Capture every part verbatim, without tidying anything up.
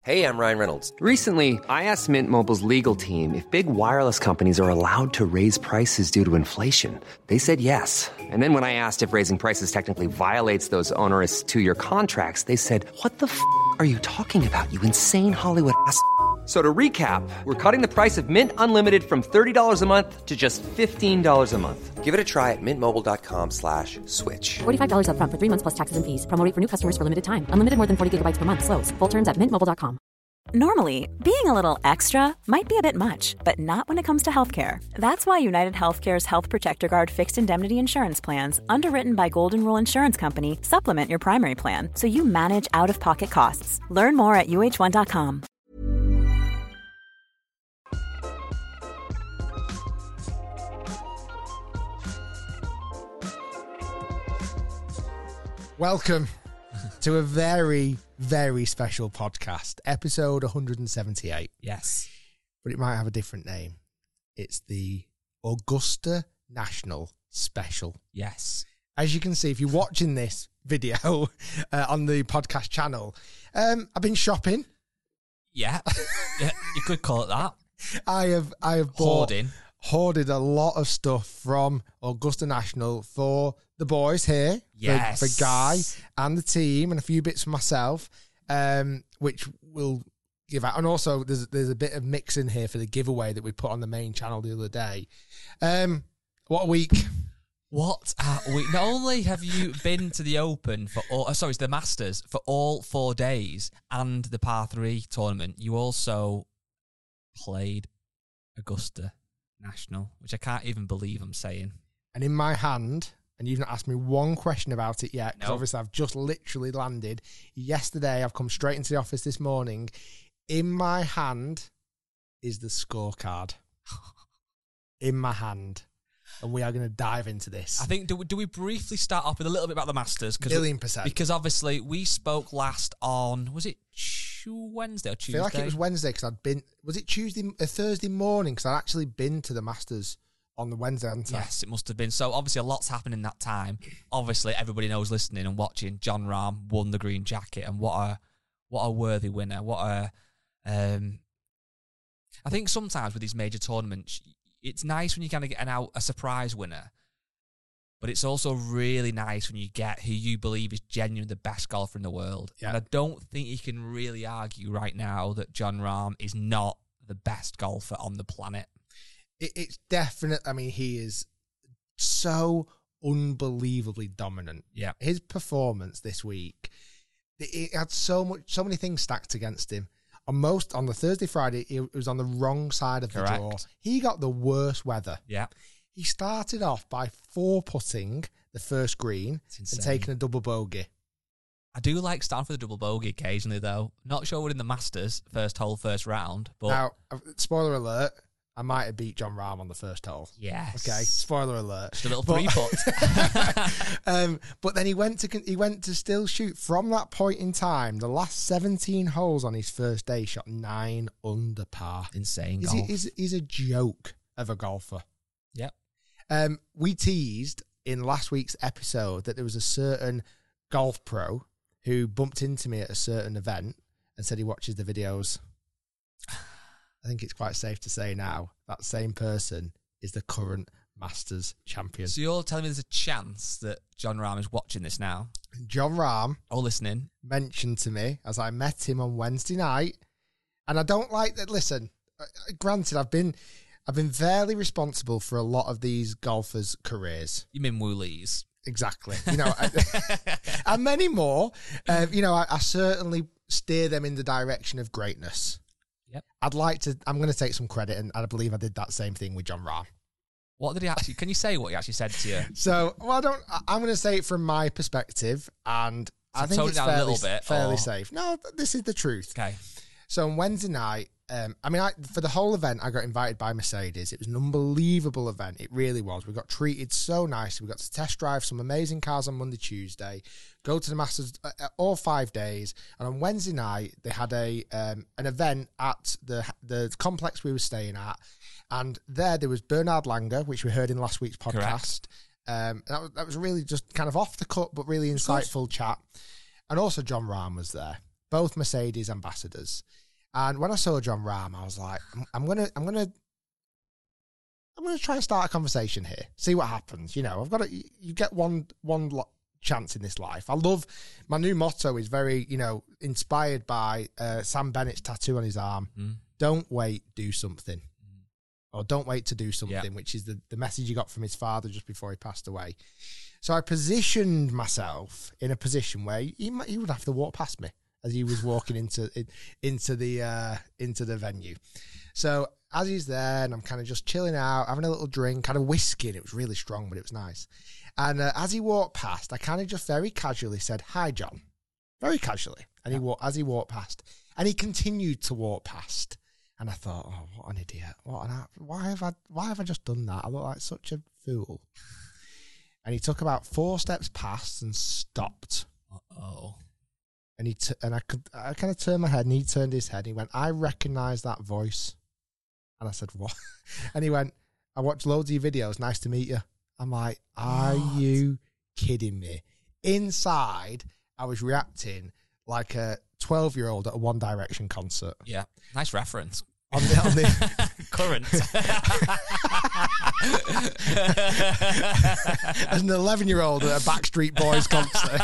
Hey, I'm Ryan Reynolds. Recently, I asked Mint Mobile's legal team if big wireless companies are allowed to raise prices due to inflation. They said yes. And then when I asked if raising prices technically violates those onerous two-year contracts, they said, what the f*** are you talking about, you insane Hollywood ass f- So to recap, we're cutting the price of Mint Unlimited from thirty dollars a month to just fifteen dollars a month. Give it a try at mintmobile.com slash switch. forty-five dollars up front for three months plus taxes and fees. Promo rate for new customers for limited time. Unlimited more than forty gigabytes per month. Slows full terms at mint mobile dot com. Normally, being a little extra might be a bit much, but not when it comes to healthcare. That's why United Healthcare's Health Protector Guard fixed indemnity insurance plans, underwritten by Golden Rule Insurance Company, supplement your primary plan so you manage out-of-pocket costs. Learn more at U H one dot com. Welcome to a very, very special podcast, episode one hundred seventy-eight. Yes. But it might have a different name. It's the Augusta National Special. Yes. As you can see, if you're watching this video uh, on the podcast channel, um, I've been shopping. Yeah. Yeah, you could call it that. I have I have bought, Hoarding. hoarded a lot of stuff from Augusta National for the boys here, Yes. for, for Guy and the team, and a few bits for myself, um, which will give out. And also, there's there's a bit of mix in here for the giveaway that we put on the main channel the other day. Um, what a week! What a week. Not only have you been to the Open for all, oh, sorry, it's the Masters for all four days and the par three tournament, you also played Augusta National, which I can't even believe I'm saying. And in my hand, and you've not asked me one question about it yet, because No. obviously I've just literally landed. Yesterday, I've come straight into the office this morning. In my hand is the scorecard. In my hand. And we are going to dive into this. I think, do we, do we briefly start off with a little bit about the Masters? Million percent. Because obviously we spoke last on, was it Wednesday or I Tuesday? feel like it was Wednesday because I'd been, was it Tuesday, uh, Thursday morning? Because I'd actually been to the Masters on the Wednesday, hadn't I? Yes, it must have been. So obviously a lot's happened in that time. Obviously everybody knows listening and watching, Jon Rahm won the green jacket, and what a what a worthy winner. What a um I think sometimes with these major tournaments, it's nice when you kind of get an out a surprise winner. But it's also really nice when you get who you believe is genuinely the best golfer in the world. Yeah. And I don't think you can really argue right now that Jon Rahm is not the best golfer on the planet. It, it's definite. I mean, he is so unbelievably dominant. Yeah. His performance this week, it, it had so much, so many things stacked against him. On most, on the Thursday, Friday, it was on the wrong side of the Correct. draw. He got the worst weather. Yeah. He started off by four putting the first green It's and insane. taking a double bogey. I do like starting for the double bogey occasionally, though. Not sure we're in the Masters, first hole, first round. But Now, uh, spoiler alert, I might have beat Jon Rahm on the first hole. yes. Okay, spoiler alert. Just a little But- three putt. um, but then he went to con- he went to still shoot from that point in time. The last seventeen holes on his first day, shot nine under par. Insane He's, golf. a, he's, he's a joke of a golfer. Yep. Um, we teased in last week's episode that there was a certain golf pro who bumped into me at a certain event and said he watches the videos. I think it's quite safe to say now that same person is the current Masters champion. So you're telling me there's a chance that Jon Rahm is watching this now? Jon Rahm Or listening? mentioned to me as I met him on Wednesday night, and I don't like that. Listen, uh, granted, I've been I've been fairly responsible for a lot of these golfers' careers. You mean Woolies? Exactly. You know, I, and many more. Um, you know, I, I certainly steer them in the direction of greatness. Yep. I'd like to, I'm going to take some credit, and I believe I did that same thing with Jon Rahm. What did he actually, can you say what he actually said to you? So, well, I don't, I, I'm going to say it from my perspective, and I think tone it it's down a fairly, little bit, fairly or- safe. No, th- this is the truth. Okay. So on Wednesday night, um, I mean, I, for the whole event, I got invited by Mercedes. It was an unbelievable event. It really was. We got treated so nicely. We got to test drive some amazing cars on Monday, Tuesday, go to the Masters uh, uh, all five days. And on Wednesday night, they had a um, an event at the the complex we were staying at. And there, there was Bernard Langer, which we heard in last week's podcast. Um, that was, that was really just kind of off the cut, but really insightful chat. And also Jon Rahm was there. both Mercedes ambassadors. And when I saw John Rahm, I was like, I'm, I'm gonna, I'm gonna, I'm gonna try and start a conversation here, see what happens. You know, I've got to. You get one, one lo- chance in this life. I love my new motto is very, you know, inspired by uh, Sam Bennett's tattoo on his arm. Mm. Don't wait, do something, mm. or don't wait to do something, yeah. which is the the message he got from his father just before he passed away. So I positioned myself in a position where he might, he would have to walk past me as he was walking into into the uh, into the venue. So as he's there, and I'm kind of just chilling out, having a little drink, kind of whiskey, and it was really strong, but it was nice. And uh, as he walked past, I kind of just very casually said, "Hi, John," very casually. And he walked as he walked past, and he continued to walk past. And I thought, "Oh, what an idiot! What an why have I why have I just done that? I look like such a fool." And he took about four steps past and stopped. Uh-oh. And he t- and I could I kind of turned my head, and he turned his head. And he went, "I recognise that voice." And I said, "What?" And he went, "I watched loads of your videos. Nice to meet you." I'm like, "Are what? you kidding me?" Inside, I was reacting like a twelve-year-old at a One Direction concert. Yeah, nice reference. On the, on the current. As an eleven-year-old at a Backstreet Boys concert.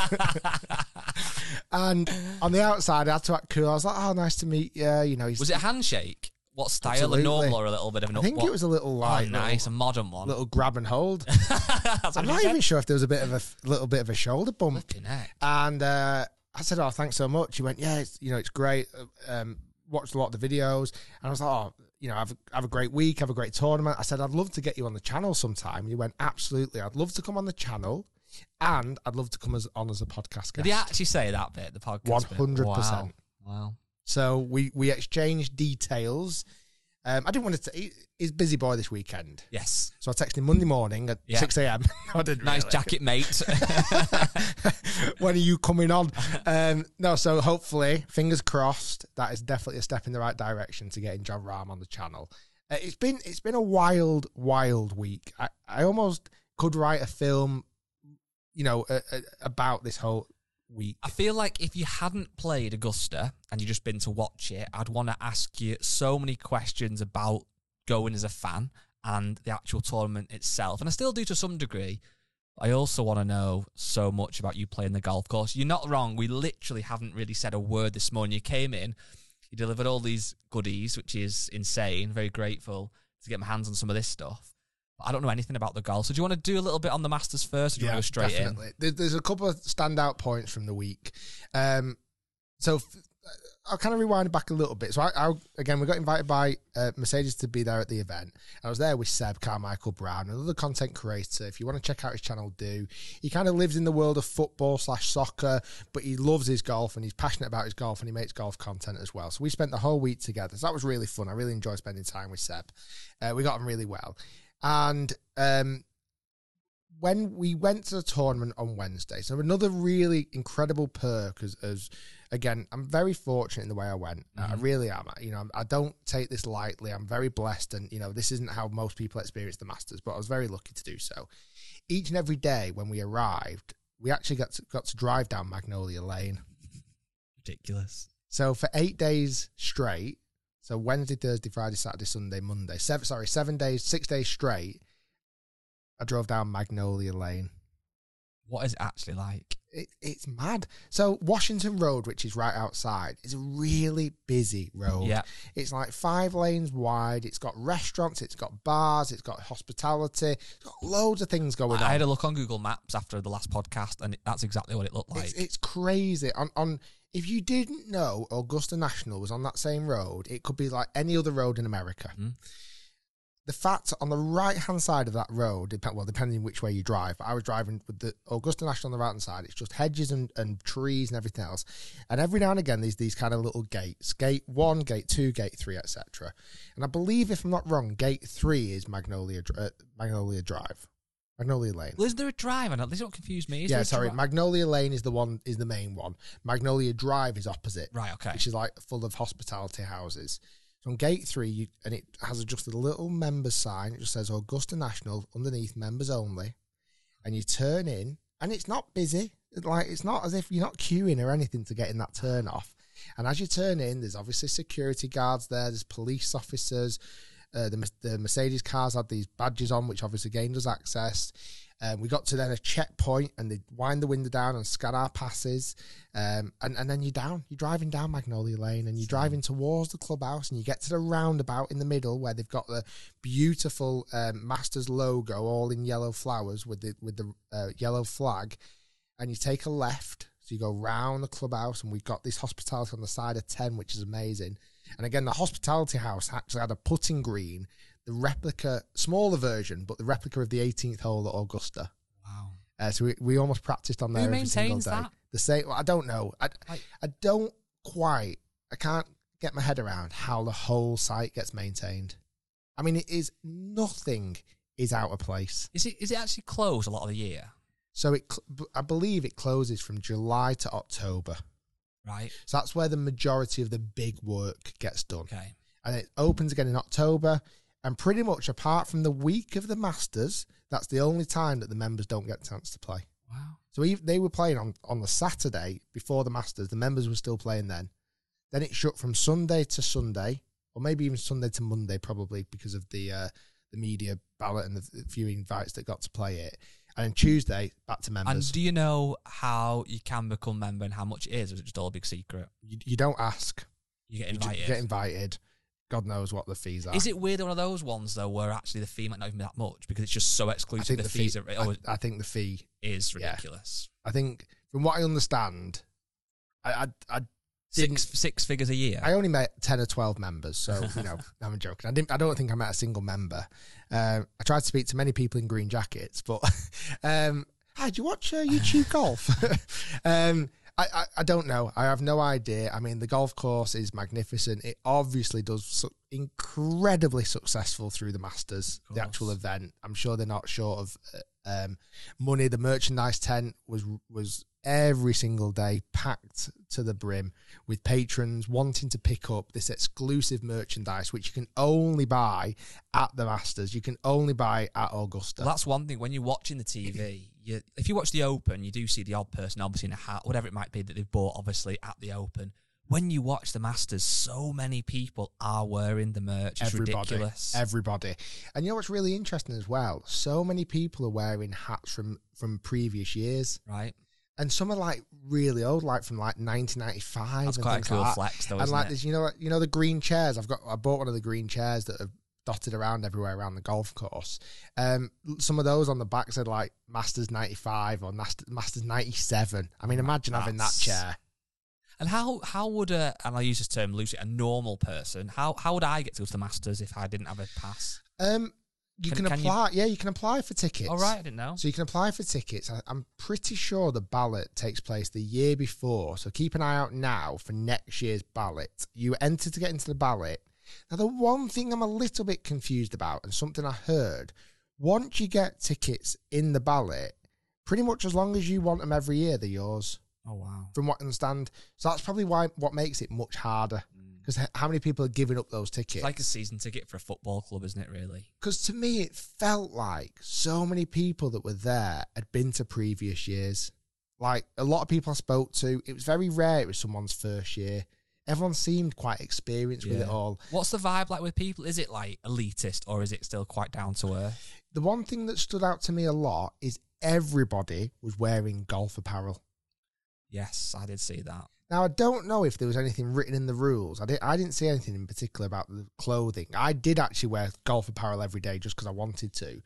And on the outside, I had to act cool. I was like, "Oh, nice to meet you." You know, he's, was it a handshake? What style? Absolutely. A normal or a little bit of an? I think what? it was a little like oh, nice, little, a modern one, little grab and hold. That's I'm not even sure if there was a bit of a little bit of a shoulder bump. And uh, I said, "Oh, thanks so much." He went, "Yeah, it's, you know, it's great. Um, watched a lot of the videos." And I was like, "Oh, you know, have a, have a great week, have a great tournament." I said, "I'd love to get you on the channel sometime." And he went, "Absolutely, I'd love to come on the channel, and I'd love to come as on as a podcast guest." Did he actually say that bit? The podcast, one hundred percent. Wow. wow. So we we exchanged details. Um, I didn't want to. T- he's busy boy this weekend. Yes. So I texted him Monday morning at yeah. six a.m. I didn't. Nice really. jacket, mate. When are you coming on? Um, no, so hopefully, fingers crossed, that is definitely a step in the right direction to getting John Rahm on the channel. Uh, it's been it's been a wild, wild week. I, I almost could write a film, you know, uh, uh, about this whole week. I feel like if you hadn't played Augusta and you'd just been to watch it, I'd want to ask you so many questions about going as a fan and the actual tournament itself. And I still do to some degree. I also want to know so much about you playing the golf course. You're not wrong. We literally haven't really said a word this morning. You came in, you delivered all these goodies, which is insane. Very grateful to get my hands on some of this stuff. I don't know anything about the golf. So do you want to do a little bit on the Masters first, or do you yeah, want to go straight definitely. in? There's a couple of standout points from the week. Um, so f- I'll kind of rewind it back a little bit. So I, I again, we got invited by uh, Mercedes to be there at the event. I was there with Seb Carmichael Brown, another content creator. If you want to check out his channel, do. He kind of lives in the world of football slash soccer, but he loves his golf and he's passionate about his golf and he makes golf content as well. So we spent the whole week together. So that was really fun. I really enjoyed spending time with Seb. Uh, we got on really well. And um, when we went to the tournament on Wednesday, so another really incredible perk, as, as again, I'm very fortunate in the way I went. Mm-hmm. I really am. You know, I don't take this lightly. I'm very blessed, and you know, this isn't how most people experience the Masters, but I was very lucky to do so. Each and every day when we arrived, we actually got to, got to drive down Magnolia Lane. Ridiculous. So for eight days straight. So Wednesday, Thursday, Friday, Saturday, Sunday, Monday. Seven, sorry, seven days, six days straight. I drove down Magnolia Lane. What is it actually like? It, it's mad. So Washington Road, which is right outside, is a really busy road. Yeah. It's like five lanes wide. It's got restaurants. It's got bars. It's got hospitality. It's got loads of things going I on. I had a look on Google Maps after the last podcast, and it, that's exactly what it looked like. It's, it's crazy. On on. If you didn't know Augusta National was on that same road, it could be like any other road in America. Mm. The fact on the right-hand side of that road, dep- well, depending which way you drive, but I was driving with the Augusta National on the right-hand side. It's just hedges and, and trees and everything else. And every now and again, there's these kind of little gates. Gate one, gate two, gate three, et cetera. And I believe, if I'm not wrong, gate three is Magnolia uh, Magnolia Drive. Magnolia Lane. Well, is there a drive? And this don't confuse me. Is yeah, sorry. Dri- Magnolia Lane is the one, is the main one. Magnolia Drive is opposite. Right, okay. Which is like full of hospitality houses. So on gate three, you, and it has just a little members sign. It just says Augusta National underneath, members only. And you turn in, and it's not busy. Like, it's not as if you're not queuing or anything to get in that turn off. And as you turn in, there's obviously security guards there, there's police officers. Uh, the, the Mercedes cars had these badges on, which obviously gained us access. Um, we got to then a checkpoint, and they wind the window down and scan our passes. Um, and, and then you're down. You're driving down Magnolia Lane, and you're driving towards the clubhouse, and you get to the roundabout in the middle where they've got the beautiful um, Masters logo all in yellow flowers with the with the uh, yellow flag. And you take a left, so you go round the clubhouse, and we've got this hospitality on the side of ten, which is amazing. And again, the hospitality house actually had a putting green, the replica, smaller version, but the replica of the eighteenth hole at Augusta. Wow. Uh, so we, we almost practiced on there Who every single maintains day. that? The same, well, I don't know. I, Like- I don't quite, I can't get my head around how the whole site gets maintained. I mean, it is, nothing is out of place. Is it is it actually closed a lot of the year? So it, cl- I believe it closes from July to October. Right. So that's where the majority of the big work gets done. Okay. And it opens again in October. And pretty much apart from the week of the Masters, that's the only time that the members don't get a chance to play. Wow. So even, they were playing on, on the Saturday before the Masters. The members were still playing then. Then it shut from Sunday to Sunday, or maybe even Sunday to Monday, probably because of the uh, the media ballot and the few invites that got to play it. And then Tuesday, back to members. And do you know how you can become a member and how much it is, or is it just all a big secret? You, you don't ask. You get You ju- invited. get invited. God knows what the fees are. Is it weird one of those ones though, where actually the fee might not even be that much because it's just so I exclusive? think The, the fees fee, are oh, I, I think the fee is yeah. ridiculous. I think, from what I understand, I I, I didn't. Six six figures a year. I only met ten or twelve members, so you know, I'm joking. I didn't. I don't think I met a single member. Uh, I tried to speak to many people in green jackets, but um, hey, do you watch uh, YouTube golf? um, I, I I don't know. I have no idea. I mean, the golf course is magnificent. It obviously does so incredibly successful through the Masters, the actual event. I'm sure they're not short of uh, um, money. The merchandise tent was was. every single day packed to the brim with patrons wanting to pick up this exclusive merchandise, which you can only buy at the Masters. You can only buy at Augusta. Well, that's one thing. When you're watching the T V, you, if you watch the Open, you do see the odd person, obviously in a hat, whatever it might be, that they've bought, obviously, at the Open. When you watch the Masters, so many people are wearing the merch. It's everybody, ridiculous. Everybody. And you know what's really interesting as well? So many people are wearing hats from, from previous years. Right. And some are like really old, like from like nineteen ninety-five. That's and quite a things cool like that. flex, though, And isn't like it? this, you know, you know the green chairs. I've got, I bought one of the green chairs that are dotted around everywhere around the golf course. Um, some of those on the back said like Masters ninety-five or Masters ninety-seven. I mean, imagine having that That's- chair. And how how would a, and I'll use this term loosely, a normal person, how how would I get to go to the Masters if I didn't have a pass? Um, you Can- can, can you- apply. Yeah, you can apply for tickets. All right, I didn't know. So you can apply for tickets. I, I'm pretty sure the ballot takes place the year before. So keep an eye out now for next year's ballot. You enter to get into the ballot. Now, the one thing I'm a little bit confused about, and something I heard, once you get tickets in the ballot, pretty much as long as you want them every year, they're yours. Oh, wow. From what I understand. So that's probably why what makes it much harder. Because how many people are giving up those tickets? It's like a season ticket for a football club, isn't it, really? Because to me, it felt like so many people that were there had been to previous years. Like, a lot of people I spoke to, it was very rare it was someone's first year. Everyone seemed quite experienced with it all. What's the vibe like with people? Is it like elitist or is it still quite down to earth? The one thing that stood out to me a lot is everybody was wearing golf apparel. Yes, I did see that. Now, I don't know if there was anything written in the rules. I, did, I didn't see anything in particular about the clothing. I did actually wear golf apparel every day just because I wanted to.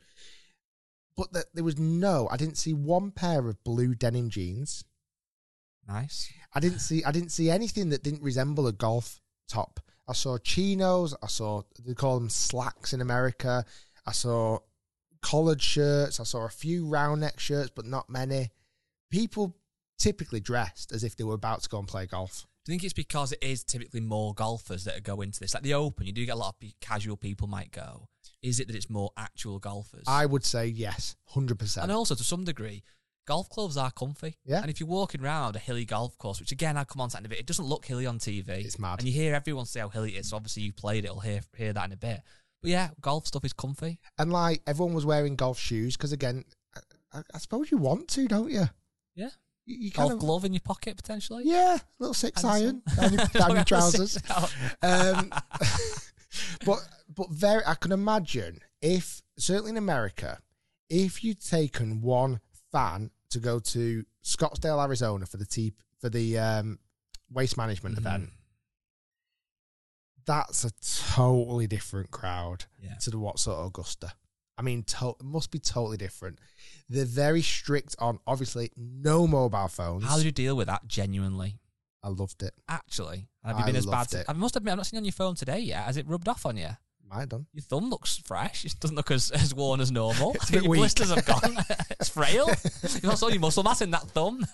But the, there was no, I didn't see one pair of blue denim jeans. Nice. I didn't see I didn't see anything that didn't resemble a golf top. I saw chinos. I saw, they call them slacks in America. I saw collared shirts. I saw a few round neck shirts, but not many. People typically dressed as if they were about to go and play golf. Do you think it's because it is typically more golfers that go into this? Like the Open, you do get a lot of pe- casual people might go. Is it that it's more actual golfers? I would say yes, one hundred percent. And also, to some degree, golf clubs are comfy. Yeah. And if you're walking around a hilly golf course, which again, I'll come on to that in a bit, it doesn't look hilly on T V. It's mad. And you hear everyone say how hilly it is, so obviously you played it, you'll hear, hear that in a bit. But yeah, golf stuff is comfy. And like everyone was wearing golf shoes because again, I, I suppose you want to, don't you? Yeah. You, you Golf kind of, glove in your pocket, potentially? yeah, little six Anderson. iron down your, down your trousers. Six out. Um, but but very, I can imagine if, certainly in America, if you'd taken one fan to go to Scottsdale, Arizona for the tea, for the um, waste management Mm-hmm. event, that's a totally different crowd Yeah. to the what's at Augusta. I mean, to- it must be totally different. They're very strict on, obviously, no mobile phones. How did you deal with that, genuinely? I loved it. Actually, have you I been as bad? loved To, it. I must admit, I've not seen it on your phone today yet. Has it rubbed off on you? Might have done. Your thumb looks fresh. It doesn't look as, as worn as normal. It's a bit Your weak. blisters have gone. It's frail. You've not saw your muscle mass in that thumb.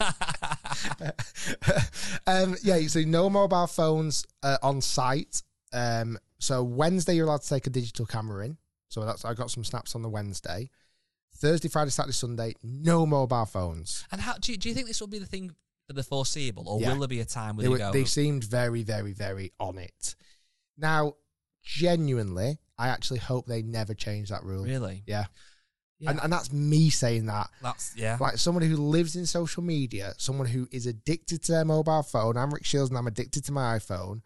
um, yeah, so no mobile phones uh, on site. Um, so Wednesday, you're allowed to take a digital camera in. So that's I got some snaps on the Wednesday. Thursday, Friday, Saturday, Sunday, no mobile phones. And how do you, do you think this will be the thing for the foreseeable, or Yeah. will there be a time where They, they, were, go? they seemed very, very, very on it. Now, genuinely, I actually hope they never change that rule. Really? Yeah. Yeah. And, and that's me saying that. That's yeah. Like someone who lives in social media, someone who is addicted to their mobile phone. I'm Rick Shields and I'm addicted to my iPhone.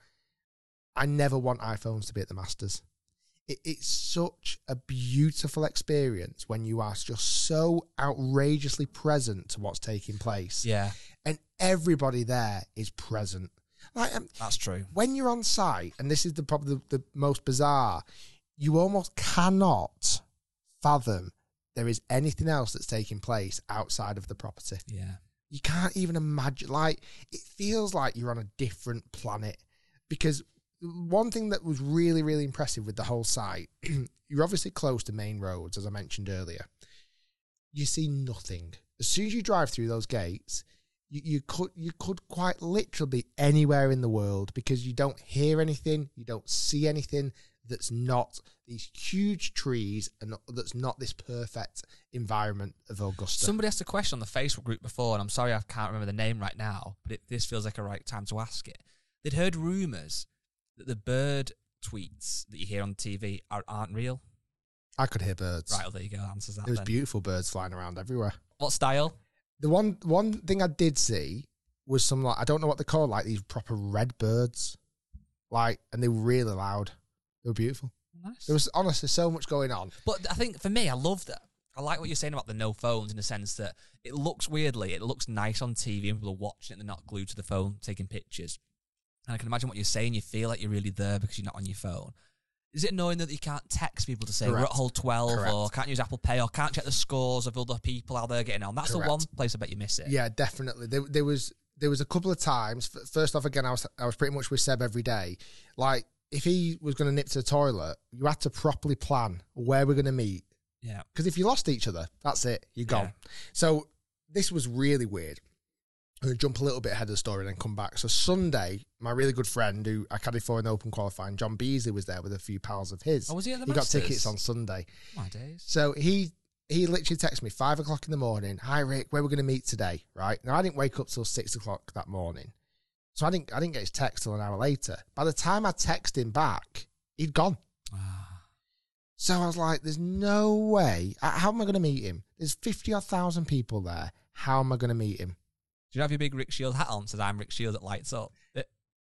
I never want iPhones to be at the Masters. It, it's such a beautiful experience when you are just so outrageously present to what's taking place. Yeah, And everybody there is present. Like um, that's true. when you're on site, and this is the probably the, the most bizarre, you almost cannot fathom there is anything else that's taking place outside of the property. Yeah. You can't even imagine. Like, it feels like you're on a different planet. Because one thing that was really, really impressive with the whole site, you're obviously close to main roads, as I mentioned earlier. You see nothing. As soon as you drive through those gates, you, you could you could quite literally be anywhere in the world because you don't hear anything, you don't see anything that's not these huge trees and not, that's not this perfect environment of Augusta. Somebody asked a question on the Facebook group before, and I'm sorry I can't remember the name right now, but it, this feels like a right time to ask it. They'd heard rumours that the bird tweets that you hear on T V are, aren't real. I could hear birds. Right, well, there you go. Answers that There was then. beautiful birds flying around everywhere. What style? The one one thing I did see was some, like, I don't know what they're called, like these proper red birds. Like, and they were really loud. They were beautiful. Nice. There was honestly so much going on. But I think for me, I love that. I like what you're saying about the no phones in the sense that it looks weirdly, it looks nice on T V and people are watching it, they're not glued to the phone taking pictures. And I can imagine what you're saying, you feel like you're really there because you're not on your phone. Is it annoying that you can't text people to say Correct. we're at hole twelve Correct. or can't use Apple Pay or can't check the scores of other people how they're getting on? That's Correct. the one place I bet you miss it. Yeah, definitely. There, there was there was a couple of times. f- First off, again, I was I was pretty much with Seb every day. Like, if he was going to nip to the toilet, you had to properly plan where we're going to meet. Yeah. Because if you lost each other, that's it. You're gone. Yeah. So this was really weird. I'm going to jump a little bit ahead of the story and then come back. So Sunday, my really good friend who I caddied for in the Open qualifying, John Beasley, was there with a few pals of his. Oh, was he at the He Masters? got tickets on Sunday. My days. So he he literally texted me five o'clock in the morning. Hi Rick, where we're going to meet today, right? Now I didn't wake up till six o'clock that morning, so I didn't I didn't get his text till an hour later. By the time I texted him back, he'd gone. Ah. So I was like, "There's no way. Uh, How am I going to meet him? There's fifty odd thousand people there. How am I going to meet him?" Do you have your big Rick Shield hat on? Says I'm Rick Shield that lights up. The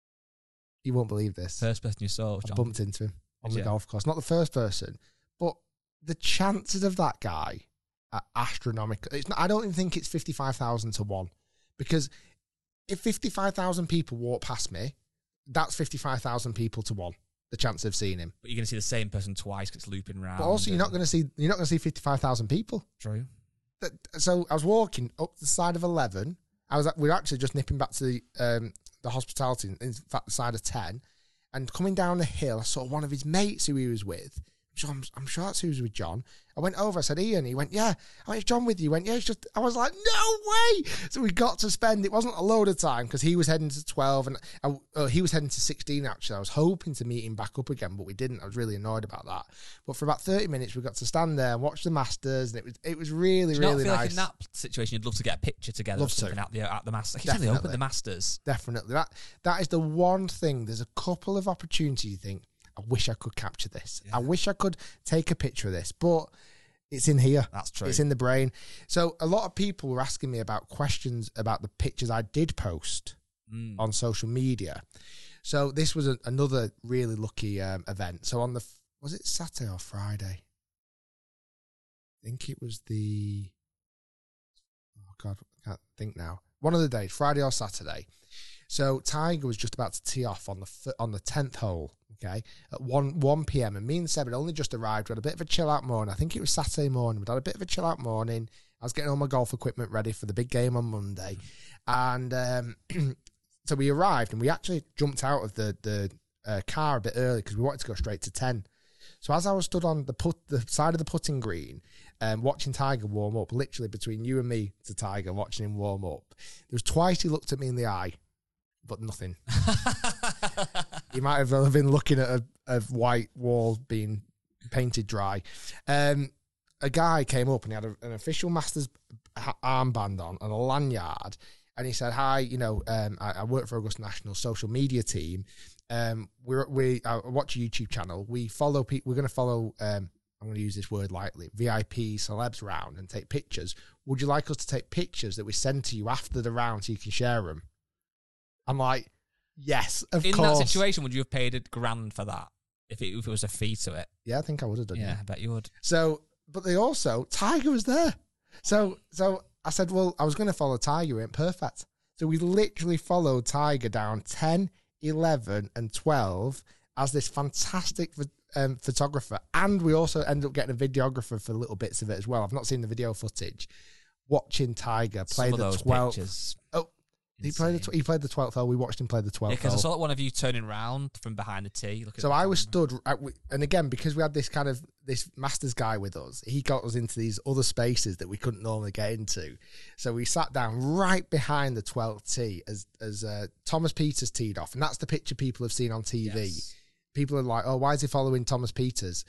You won't believe this. first person you saw was I John. bumped into him on Did the you? golf course. Not the first person, but the chances of that guy are astronomical. It's not, I don't even think it's fifty-five thousand to one, because if fifty-five thousand people walk past me, that's fifty-five thousand people to one, the chance of seeing him. But you're going to see the same person twice because it's looping round. But also, you're not and- going to see you're not going to see fifty-five thousand people. True. That- So I was walking up the side of eleven. I was we were actually just nipping back to the um, the hospitality, in fact, the side of ten, and coming down the hill, I saw one of his mates who he was with. So I'm, I'm sure that's who was with John. I went over, I said, Ian. He went, yeah. I went, is John with you? He went, yeah. It's just, I was like, no way. So we got to spend, it wasn't a load of time because he was heading to twelve and I, uh, he was heading to sixteen actually. I was hoping to meet him back up again, but we didn't. I was really annoyed about that. But for about thirty minutes, we got to stand there and watch the Masters, and it was it was really, Do you really not feel nice. like in that situation you'd love to get a picture together Love or something to. at the at the Masters? Like, they opened Definitely. the Masters. Definitely. That that is the one thing. There's a couple of opportunities you think, I wish I could capture this. Yeah. I wish I could take a picture of this. But It's in here. That's true. It's in the brain. So a lot of people were asking me about questions about the pictures I did post mm. on social media. So this was a, another really lucky um, event. So on the, was it Saturday or Friday? I think it was the, oh God, I can't think now. One of the days, Friday or Saturday. So Tiger was just about to tee off on the on the tenth hole, okay, at one p.m. And me and Seb had only just arrived. We had a bit of a chill out morning. I think it was Saturday morning. We had a bit of a chill out morning. I was getting all my golf equipment ready for the big game on Monday. And um, so we arrived and we actually jumped out of the, the uh, car a bit early because we wanted to go straight to ten. So as I was stood on the put the side of the putting green, um, watching Tiger warm up, literally between you and me to Tiger, watching him warm up, there was twice he looked at me in the eye, but nothing. He might have been looking at a, a white wall being painted dry. Um, a guy came up and he had a, an official Masters armband on and a lanyard, and he said, "Hi, you know, um, I, I work for Augusta National social media team. Um, we're, we I watch a YouTube channel. We follow people. We're going to follow. Um, I'm going to use this word lightly. V I P celebs around and take pictures. Would you like us to take pictures that we send to you after the round so you can share them?" I'm like, yes, of In course. that situation, would you have paid a grand for that if it, if it was a fee to it? Yeah, I think I would have done. Yeah, yeah. I bet you would. So, but they also Tiger was there. So, so I said, well, I was going to follow Tiger in. Perfect. So we literally followed Tiger down ten, eleven, and twelve as this fantastic um, photographer, and we also ended up getting a videographer for little bits of it as well. I've not seen the video footage. Watching Tiger play Some of the those twelfth. pictures. Oh, he played the tw- he played the twelfth hole. We watched him play the Yeah, twelfth because I hole. saw one of you turning round from behind the tee. Looking So at I the was camera. stood, at, and again, because we had this kind of, this Masters guy with us, he got us into these other spaces that we couldn't normally get into. So we sat down right behind the twelfth tee as as uh, Thomas Pieters teed off. And that's the picture people have seen on T V. Yes. People are like, oh, why is he following Thomas Pieters?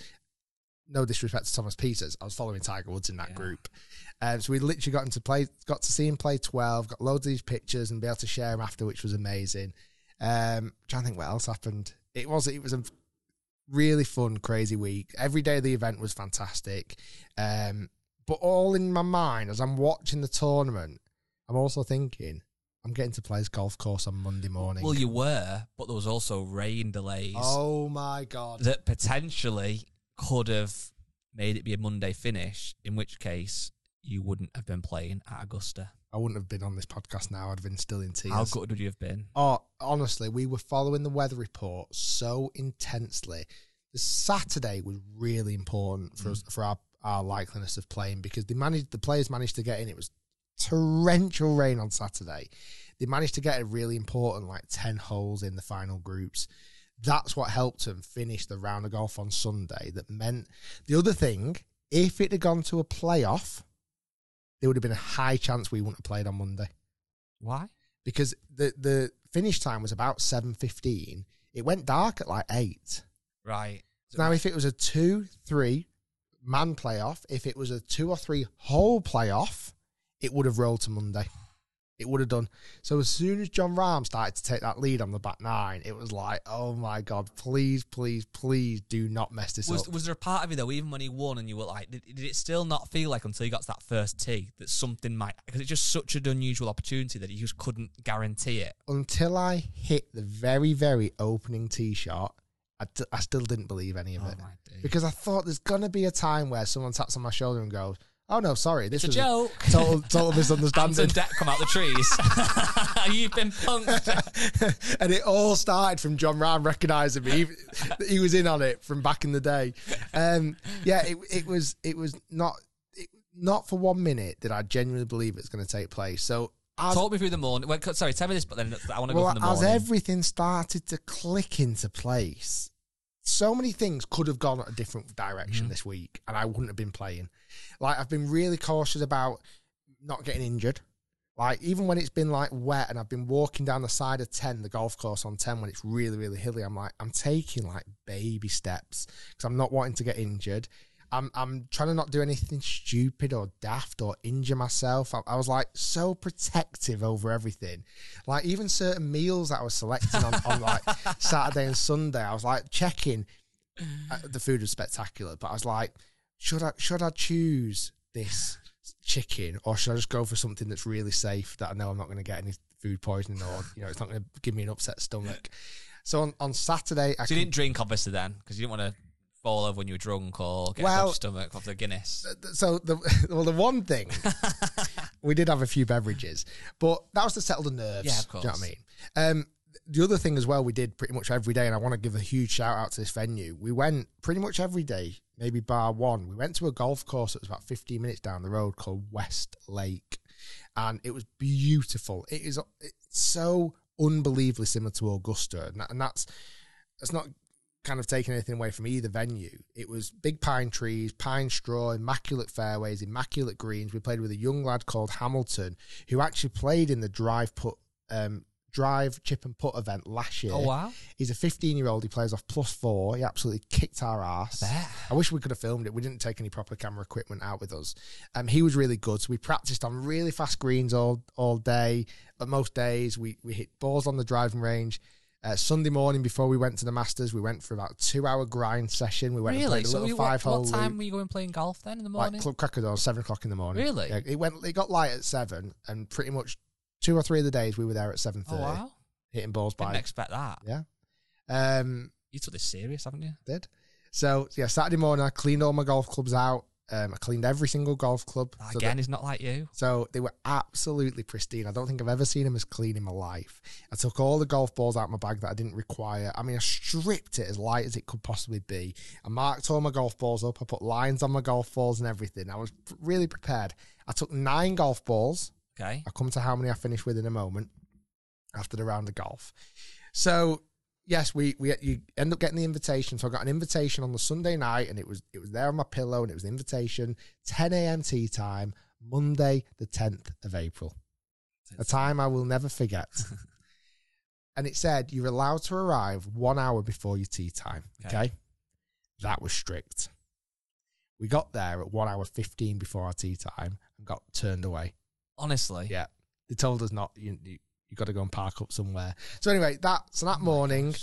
No disrespect to Thomas Pieters. I was following Tiger Woods in that yeah. group. Um, so we literally got him to play, got to see him play twelve, got loads of these pictures and be able to share them after, which was amazing. Um, trying to think what else happened. It was, it was a really fun, crazy week. Every day of the event was fantastic. Um, but all in my mind, as I'm watching the tournament, I'm also thinking, I'm getting to play this golf course on Monday morning. Well, you were, but there was also rain delays. Oh my God. That potentially could have made it be a Monday finish, in which case you wouldn't have been playing at Augusta. I wouldn't have been on this podcast now. I'd have been still in tears. How good would you have been? Oh, honestly, we were following the weather report so intensely. The Saturday was really important for mm. us, for our, our likeliness of playing, because they managed, the players managed to get in. It was torrential rain on Saturday. They managed to get a really important, like ten holes in the final groups. That's what helped them finish the round of golf on Sunday. That meant the other thing, if it had gone to a playoff, there would have been a high chance we wouldn't have played on Monday. Why? Because the, the finish time was about seven fifteen. It went dark at like eight. Right. So now if it was a two, three man playoff, if it was a two or three hole playoff, it would have rolled to Monday. It would have done. So as soon as Jon Rahm started to take that lead on the back nine, it was like, oh my God, please, please, please do not mess this was, up. Was there a part of you, though, even when he won and you were like, did, did it still not feel like until you got to that first tee that something might, because it's just such an unusual opportunity that you just couldn't guarantee it? Until I hit the very, very opening tee shot, I, d- I still didn't believe any of oh it. My days. Because I thought there's going to be a time where someone taps on my shoulder and goes, oh no, sorry, this it's is a joke. A total, total misunderstanding. Anton Deck come out the trees. You've been punked. And it all started from Jon Rahm recognising me. He, he was in on it from back in the day. Um, yeah, it, it was it was not it, not for one minute did I genuinely believe it's going to take place. So as, talk me through the morning. Well, sorry, tell me this, but then I want to well, go from the morning. As everything started to click into place, so many things could have gone a different direction mm-hmm. this week, and I wouldn't have been playing. Like, I've been really cautious about not getting injured. Like, even when it's been, like, wet and I've been walking down the side of ten, the golf course on ten, when it's really, really hilly, I'm like, I'm taking, like, baby steps because I'm not wanting to get injured. I'm I'm trying to not do anything stupid or daft or injure myself. I, I was, like, so protective over everything. Like, even certain meals that I was selecting on, on like, Saturday and Sunday, I was, like, checking. Uh, the food was spectacular, but I was, like, should I should I choose this chicken, or should I just go for something that's really safe that I know I'm not going to get any food poisoning, or you know it's not going to give me an upset stomach. So on, on Saturday, I so you didn't drink obviously then because you didn't want to fall over when you were drunk or get well, a stomach off the Guinness. So the well the one thing we did have a few beverages, but that was to settle the nerves. Yeah, of course. Do you know what I mean? Um, the other thing as well we did pretty much every day, and I want to give a huge shout out to this venue. We went pretty much every day, maybe bar one. We went to a golf course that was about fifteen minutes down the road called West Lake, and it was beautiful. It is it's so unbelievably similar to Augusta, and, that, and that's that's not kind of taking anything away from either venue. It was big pine trees, pine straw, immaculate fairways, immaculate greens. We played with a young lad called Hamilton who actually played in the drive put um drive chip and putt event last year. Oh wow. He's a fifteen year old. He plays off plus four. He absolutely kicked our ass. I, I wish we could have filmed it. We didn't take any proper camera equipment out with us. Um, he was really good. So we practiced on really fast greens all all day. But most days we we hit balls on the driving range. Uh, Sunday morning before we went to the Masters, we went for about a two hour grind session. We went really? and played a so little you, five what, hole. what time loop. were you going playing golf then in the morning? Like Club Crackerdor, seven o'clock in the morning. Really? Yeah, it went. It got light at seven, and pretty much two or three of the days we were there at seven thirty. Oh wow. Hitting balls Didn't by. expect that. Yeah. Um, You took this serious, haven't you? did. So, yeah, Saturday morning, I cleaned all my golf clubs out. Um, I cleaned every single golf club. That so again, that- he's not like you. So they were absolutely pristine. I don't think I've ever seen them as clean in my life. I took all the golf balls out of my bag that I didn't require. I mean, I stripped it as light as it could possibly be. I marked all my golf balls up. I put lines on my golf balls and everything. I was really prepared. I took nine golf balls. Okay. I'll come to how many I finished with in a moment after the round of golf. So, yes, we we you end up getting the invitation. So I got an invitation on the Sunday night, and it was it was there on my pillow, and it was an invitation, ten a.m. tea time, Monday the tenth of April, a time I will never forget. And it said you're allowed to arrive one hour before your tea time. Okay, Okay. That was strict. We got there at one hour fifteen before our tea time and got turned away. Honestly. Yeah, they told us not. You, you, you got to go and park up somewhere. So anyway, that so that morning,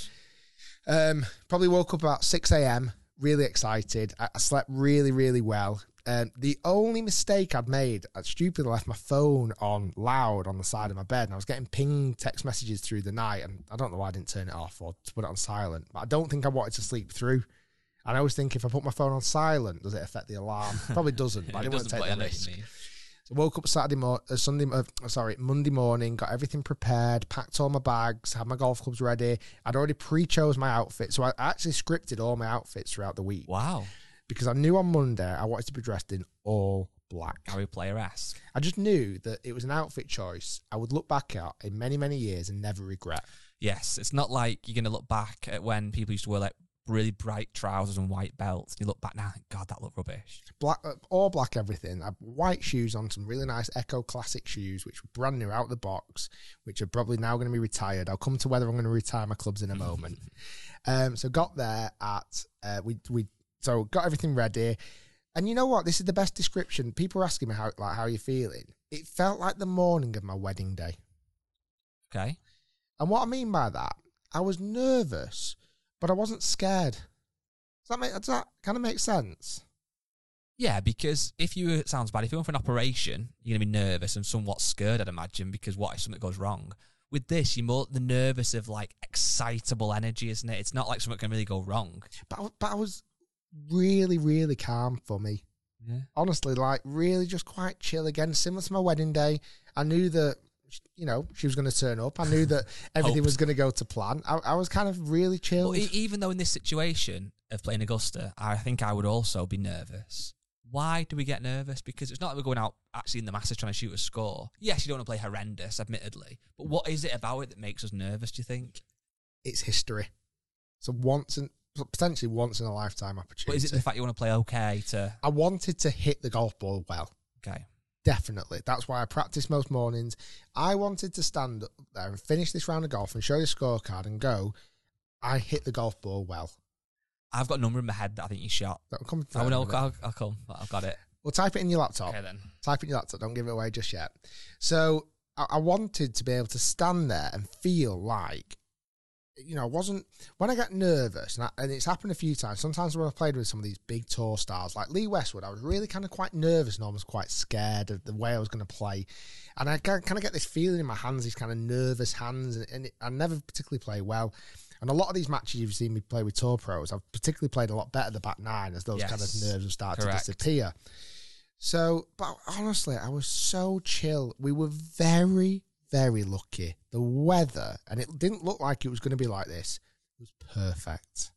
um, probably woke up about six a.m. Really excited. I, I slept really, really well. Um, the only mistake I'd made, I stupidly left my phone on loud on the side of my bed, and I was getting ping text messages through the night, and I don't know why I didn't turn it off or to put it on silent. But I don't think I wanted to sleep through. And I always think if I put my phone on silent, does it affect the alarm? Probably doesn't. But I It didn't want to doesn't take play the on it, risk. you mean. So woke up Saturday morning, uh, Sunday, uh, sorry, Monday morning, got everything prepared, packed all my bags, had my golf clubs ready. I'd already pre-chose my outfit, so I actually scripted all my outfits throughout the week. Wow. Because I knew on Monday I wanted to be dressed in all black. Gary Player-esque. I just knew that it was an outfit choice I would look back at in many, many years and never regret. Yes, it's not like you're going to look back at when people used to wear like really bright trousers and white belts. And you look back now, God, that looked rubbish. Black, uh, all black everything. I had white shoes on, some really nice Echo Classic shoes, which were brand new out of the box, which are probably now going to be retired. I'll come to whether I'm going to retire my clubs in a moment. um, so got there at uh, we we so got everything ready, and you know what? This is the best description. People are asking me how like how you're feeling. It felt like the morning of my wedding day. Okay. And what I mean by that, I was nervous, but I wasn't scared. Does that make does that kind of make sense? Yeah, because if you, it sounds bad, if you're going for an operation, you're going to be nervous and somewhat scared, I'd imagine, because what if something goes wrong? With this, you're more the nervous of like excitable energy, isn't it? It's not like something can really go wrong. But I, but I was really, really calm for me. Yeah. Honestly, like really just quite chill again, similar to my wedding day. I knew that, you know, she was going to turn up. I knew that everything was going to go to plan. I, I was kind of really chilled. But e- even though in this situation of playing Augusta, I think I would also be nervous. Why do we get nervous? Because it's not that we're going out actually in the Masters trying to shoot a score. Yes, you don't want to play horrendous, admittedly. But what is it about it that makes us nervous, do you think? It's history. So once in, potentially once in a lifetime opportunity. But is it the fact you want to play okay to... I wanted to hit the golf ball well. Okay. Definitely. That's why I practice most mornings. I wanted to stand up there and finish this round of golf and show the scorecard and go, I hit the golf ball well. I've got a number in my head that I think you shot. That'll come to Oh, that no, in a minute. I'll, I'll come. I've got it. Well, type it in your laptop. Okay, then. Type it in your laptop. Don't give it away just yet. So I, I wanted to be able to stand there and feel like you know, I wasn't, when I get nervous, and, I, and it's happened a few times, sometimes when I've played with some of these big tour stars, like Lee Westwood, I was really kind of quite nervous and almost quite scared of the way I was going to play. And I kind of get this feeling in my hands, these kind of nervous hands, and, and it, I never particularly play well. And a lot of these matches you've seen me play with tour pros, I've particularly played a lot better the back nine as those yes. kind of nerves have started Correct. to disappear. So, but honestly, I was so chill. We were very, very lucky. The weather, and it didn't look like it was going to be like this, was perfect.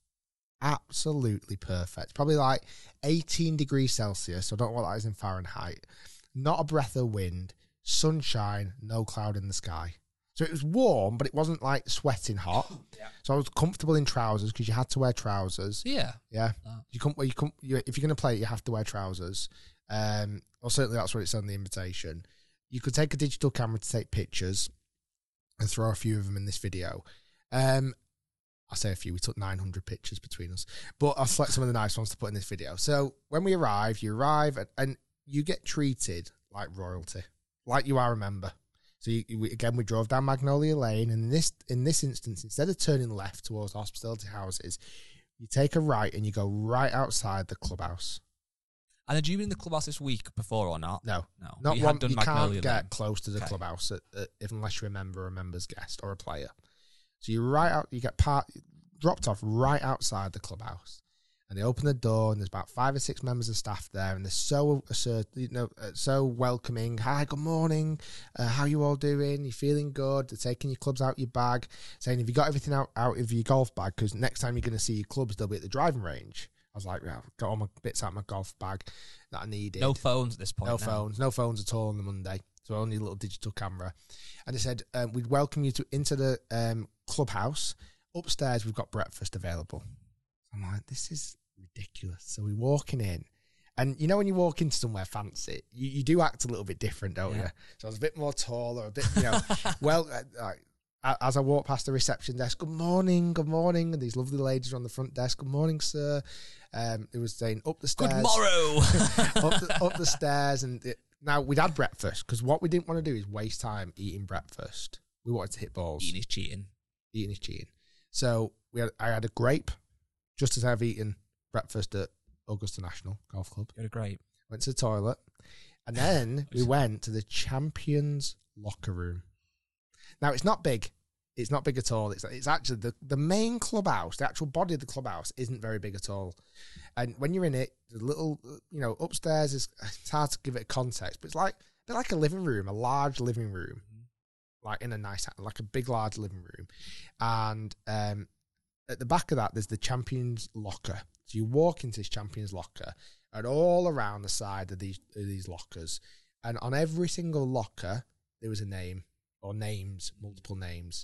Absolutely perfect. Probably like eighteen degrees Celsius. I don't know what that is in Fahrenheit. Not a breath of wind. Sunshine, no cloud in the sky. So it was warm, but it wasn't like sweating hot. Yeah. So I was comfortable in trousers because you had to wear trousers. Yeah. Yeah. Oh. You couldn't, you couldn't, you, if you're going to play it, you have to wear trousers. Um, well, certainly that's what it said on the invitation. You could take a digital camera to take pictures and throw a few of them in this video. Um, I say a few, we took nine hundred pictures between us, but I'll select some of the nice ones to put in this video. So when we arrive, you arrive and, and you get treated like royalty, like you are a member. So you, you, again, we drove down Magnolia Lane, and in this in this instance, instead of turning left towards the hospitality houses, you take a right and you go right outside the clubhouse. And had you been in the clubhouse this week before or not? No, no, not you one. had done You Magnolia can't get Lane. close to the Okay. clubhouse at, at, if unless you're a member, or a member's guest, or a player. So you're right out. You get part dropped off right outside the clubhouse, and they open the door, and there's about five or six members of staff there, and they're so assert, you know, uh, so welcoming. Hi, good morning. Uh, how you all doing? You feeling good? They're taking your clubs out your bag, saying, "Have you got everything out out of your golf bag? Because next time you're going to see your clubs, they'll be at the driving range." I was like, yeah, I've got all my bits out of my golf bag that I needed. No phones at this point. No now. phones, no phones at all on the Monday. So only a little digital camera. And they said, um, we'd welcome you to into the um, clubhouse. Upstairs, we've got breakfast available. I'm like, this is ridiculous. So we're walking in. And you know when you walk into somewhere fancy, you, you do act a little bit different, don't Yeah. you? So I was a bit more taller, a bit, you know, well, uh, like, as I walked past the reception desk, good morning, good morning. And these lovely ladies are on the front desk, good morning, sir. Um, it was saying up the stairs. Good morrow. up, the, up the stairs. And it, now we'd had breakfast because what we didn't want to do is waste time eating breakfast. We wanted to hit balls. Eating is cheating. Eating is cheating. So we had, I had a grape just as I've eaten breakfast at Augusta National Golf Club. You had a grape. Went to the toilet. And then we went to the champions locker room. Now, it's not big. It's not big at all. It's it's actually the, the main clubhouse, the actual body of the clubhouse isn't very big at all. And when you're in it, the little, you know, upstairs is, it's hard to give it a context, but it's like, a bit like a living room, a large living room, like in a nice, like a big, large living room. And um, at the back of that, there's the champions locker. So you walk into this champions locker, and all around the side of these, of these lockers, and on every single locker, there was a name. Or names, multiple names.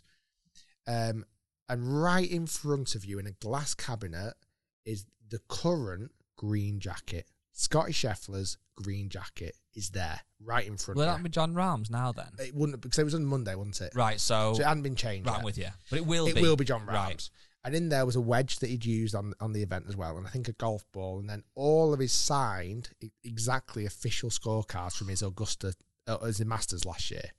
Um, and right in front of you in a glass cabinet is the current green jacket. Scotty Scheffler's green jacket is there, right in front Will of that you. be John Rahm's now then? It wouldn't, because it was on Monday, wasn't it? Right, so... So it hadn't been changed Right, yet. I'm with you. But it will it be. will be John Rahm's. Right. And in there was a wedge that he'd used on, on the event as well, and I think a golf ball, and then all of his signed, exactly official scorecards from his Augusta, uh, his Masters last year.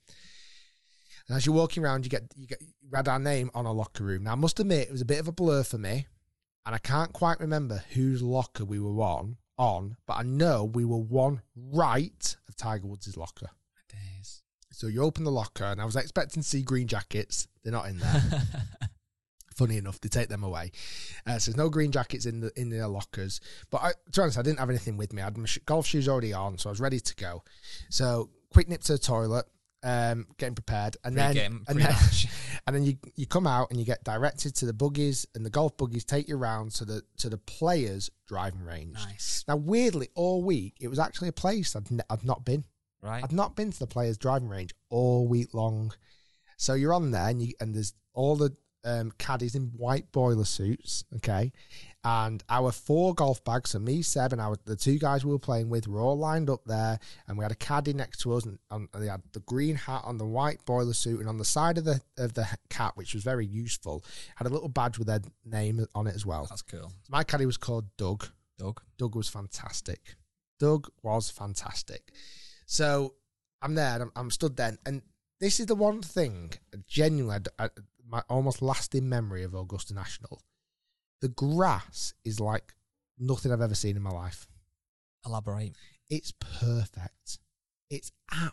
And as you're walking around, you get you get you read our name on a locker room. Now, I must admit, it was a bit of a blur for me, and I can't quite remember whose locker we were on, on, but I know we were one right of Tiger Woods' locker. Days. So you open the locker, and I was expecting to see green jackets. They're not in there. Funny enough, they take them away. Uh, so there's no green jackets in the in their lockers. But I, to be honest, I didn't have anything with me. I had my sh- golf shoes already on, so I was ready to go. So quick nip to the toilet. Um, getting prepared, and then Pre-game, and then, pre-match. and then you you come out and you get directed to the buggies, and the golf buggies take you around to the to the players' driving range. Nice. Now, weirdly, all week it was actually a place I'd ne- I'd not been. Right. I'd not been to the players' driving range all week long. So you're on there, and you and there's all the um, caddies in white boiler suits, okay, and our four golf bags, so me, Seb, and our the two guys we were playing with were all lined up there, and we had a caddy next to us, and, and they had the green hat on the white boiler suit, and on the side of the of the cap, which was very useful, had a little badge with their name on it as well. That's cool. My caddy was called Doug. Doug. Doug was fantastic. Doug was fantastic. So I'm there, and I'm, I'm stood there, and this is the one thing, genuinely, I, I, my almost lasting memory of Augusta National. The grass is like nothing I've ever seen in my life. Elaborate. It's perfect. It's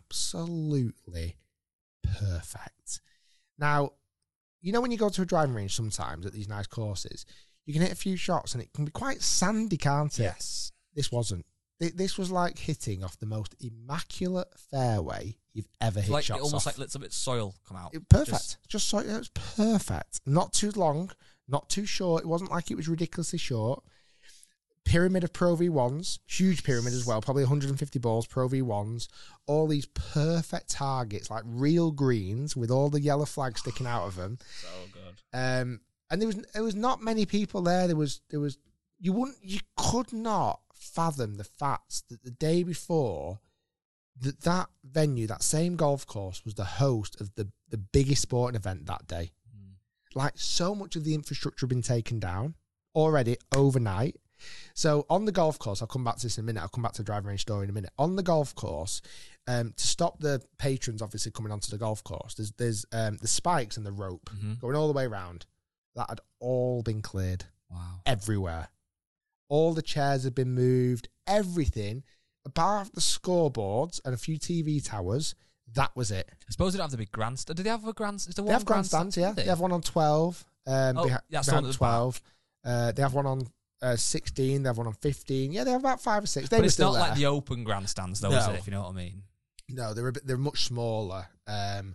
absolutely perfect. Now, you know when you go to a driving range sometimes at these nice courses, you can hit a few shots and it can be quite sandy, can't it? Yes. This wasn't. This was like hitting off the most immaculate fairway you've ever hit like, shots almost off. like little bit soil come out. It, perfect. Just, just so it was perfect. Not too long, not too short. It wasn't like it was ridiculously short. Pyramid of Pro V ones, huge pyramid as well, probably one hundred fifty balls, Pro V ones. All these perfect targets, like real greens with all the yellow flags sticking out of them. So good. Um, and there was there was not many people there. There was there was you wouldn't you could not fathom the facts that the day before that that venue, that same golf course, was the host of the the biggest sporting event that day. Mm. Like, so much of the infrastructure had been taken down already overnight. So on the golf course, I'll come back to this in a minute. I'll come back to the driving range story in a minute. On the golf course, um, to stop the patrons obviously coming onto the golf course, there's there's um, the spikes and the rope mm-hmm. going all the way around. That had all been cleared. Wow. Everywhere. All the chairs had been moved. Everything, apart from the scoreboards and a few T V towers, that was it. I suppose they don't have the big grandstand. Do they have a grandstand? Is there they one have grandstands, yeah. They? they have one on twelve. Um, oh, behi- that's behind on the twelve. Uh, they have one on uh, sixteen. They have one on fifteen. Yeah, they have about five or six. They but were it's still not there. like the open grandstands, though, no. is it? If you know what I mean. No, they're a bit, they're much smaller. Um,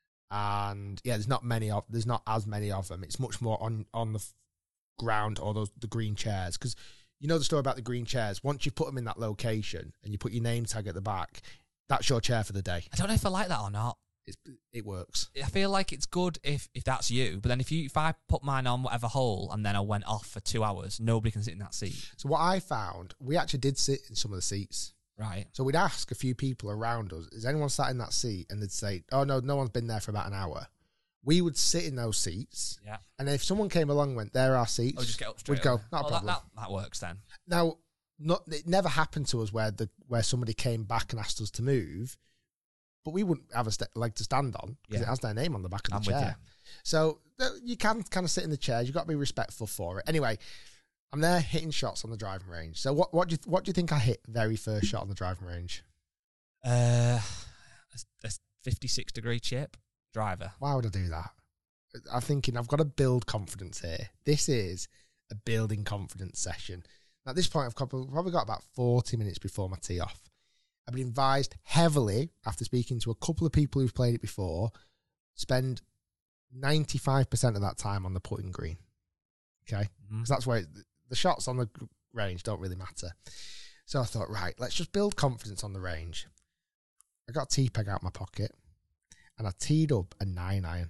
and yeah, there's not many of there's not as many of them. It's much more on on the f- ground or those the green chairs, because you know the story about the green chairs. Once you put them in that location and you put your name tag at the back, that's your chair for the day. I don't know if I like that or not. It's, it works. I feel like it's good if, if that's you, but then if you if I put mine on whatever hole and then I went off for two hours, nobody can sit in that seat. So what I found, we actually did sit in some of the seats. Right. So we'd ask a few people around us, is anyone sat in that seat? And they'd say, oh, no, no one's been there for about an hour. We would sit in those seats. Yeah. And if someone came along and went, there are our seats. Oh, just get up straight We'd go, over. not a oh, problem. That, that, that works then. Now, not it never happened to us where the where somebody came back and asked us to move, but we wouldn't have a st- leg to stand on because yeah. it has their name on the back of the I'm chair. with you. So you can kind of sit in the chairs. You've got to be respectful for it. Anyway, I'm there hitting shots on the driving range. So what what do you what do you think I hit very first shot on the driving range? Uh, a, a fifty-six degree chip driver. Why would I do that? I'm thinking I've got to build confidence here. This is a building confidence session. At this point, I've probably got about forty minutes before my tee off. I've been advised heavily, after speaking to a couple of people who've played it before, spend ninety-five percent of that time on the putting green. Okay? Because mm-hmm. that's where it, the shots on the range don't really matter. So I thought, right, let's just build confidence on the range. I got a tee peg out of my pocket and I teed up a nine iron.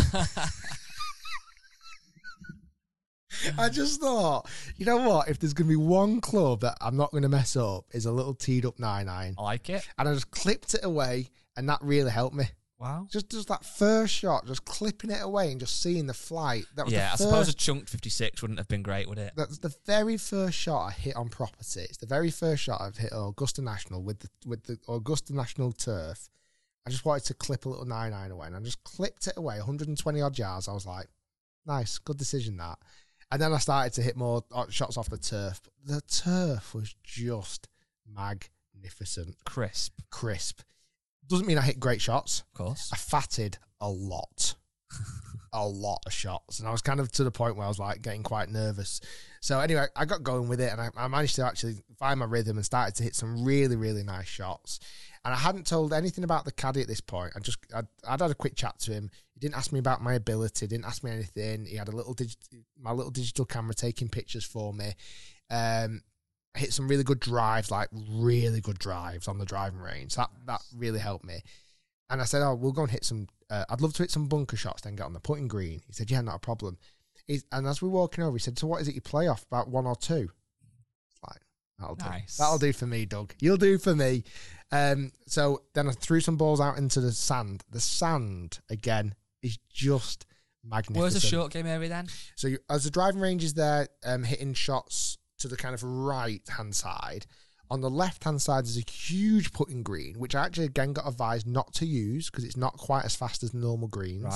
I just thought, you know what? If there's going to be one club that I'm not going to mess up, is a little teed up nine iron. I like it. And I just clipped it away, and that really helped me. Wow. Just just that first shot, just clipping it away and just seeing the flight. That was yeah, the I first, suppose a chunked fifty-six wouldn't have been great, would it? That's the very first shot I hit on property. It's the very first shot I've hit at Augusta National with the with the Augusta National turf. I just wanted to clip a little nine iron away, and I just clipped it away, one hundred twenty odd yards. I was like, nice, good decision that. And then I started to hit more shots off the turf. The turf was just magnificent. Crisp. Crisp. Doesn't mean I hit great shots. Of course. I fatted a lot. a lot of shots. And I was kind of to the point where I was like getting quite nervous. So anyway, I got going with it, and I, I managed to actually find my rhythm and started to hit some really, really nice shots. And I hadn't told anything about the caddy at this point. I just, I'd, I'd had a quick chat to him. He didn't ask me about my ability, didn't ask me anything. He had a little digi- my little digital camera taking pictures for me. Um, I hit some really good drives, like really good drives on the driving range. That that really helped me. And I said, oh, we'll go and hit some, uh, I'd love to hit some bunker shots, then get on the putting green. He said, yeah, not a problem. He's, and as we were walking over, he said, so what is it you play off, about one or two? It's like, that'll nice. do. That'll do for me, Doug. You'll do for me. Um, so then I threw some balls out into the sand. The sand, again, is just magnificent. Where's the short game area then? So you, as the driving range is there, um, hitting shots to the kind of right-hand side, on the left-hand side there's a huge putting green, which I actually, again, got advised not to use because it's not quite as fast as normal greens. Right.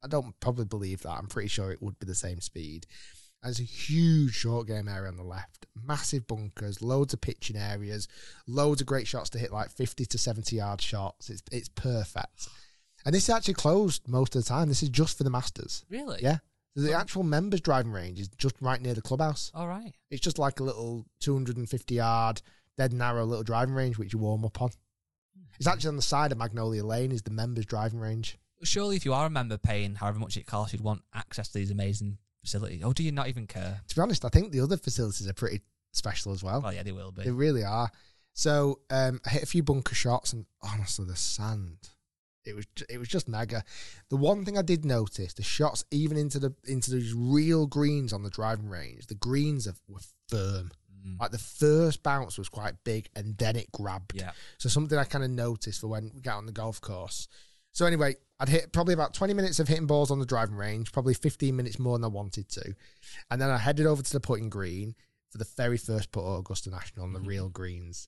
I don't probably believe that. I'm pretty sure it would be the same speed. And there's a huge short game area on the left, massive bunkers, loads of pitching areas, loads of great shots to hit like fifty to seventy yard shots. It's it's perfect. And this is actually closed most of the time. This is just for the Masters. Really? Yeah. So the actual members driving range is just right near the clubhouse. All right. It's just like a little two hundred fifty yard, dead narrow little driving range which you warm up on. It's actually on the side of Magnolia Lane is the members driving range. Surely if you are a member paying however much it costs, you'd want access to these amazing facilities. Or do you not even care? To be honest, I think the other facilities are pretty special as well. Well, yeah, they will be. They really are. So um, I hit a few bunker shots and honestly, the sand, it was it was just mega. The one thing I did notice, the shots even into the into these real greens on the driving range, the greens are, were firm. Mm. Like the first bounce was quite big and then it grabbed. Yeah. So something I kind of noticed for when we got on the golf course. So anyway, I'd hit probably about twenty minutes of hitting balls on the driving range, probably fifteen minutes more than I wanted to. And then I headed over to the putting green for the very first putt at Augusta National on the mm-hmm. real greens.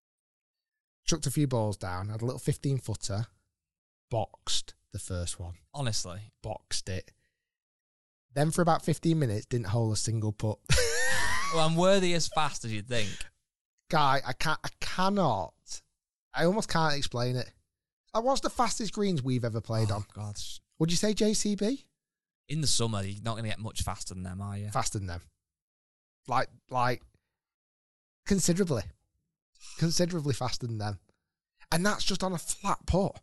Chucked a few balls down, had a little fifteen footer, boxed the first one. Honestly. Boxed it. Then for about fifteen minutes, didn't hole a single putt. Well, I'm worthy as fast as you'd think. Guy, I can't, I cannot, I almost can't explain it. Uh, what's the fastest greens we've ever played oh, on? God. Would you say J C B? In the summer, you're not going to get much faster than them, are you? Faster than them. Like, like, considerably. Considerably faster than them. And that's just on a flat putt.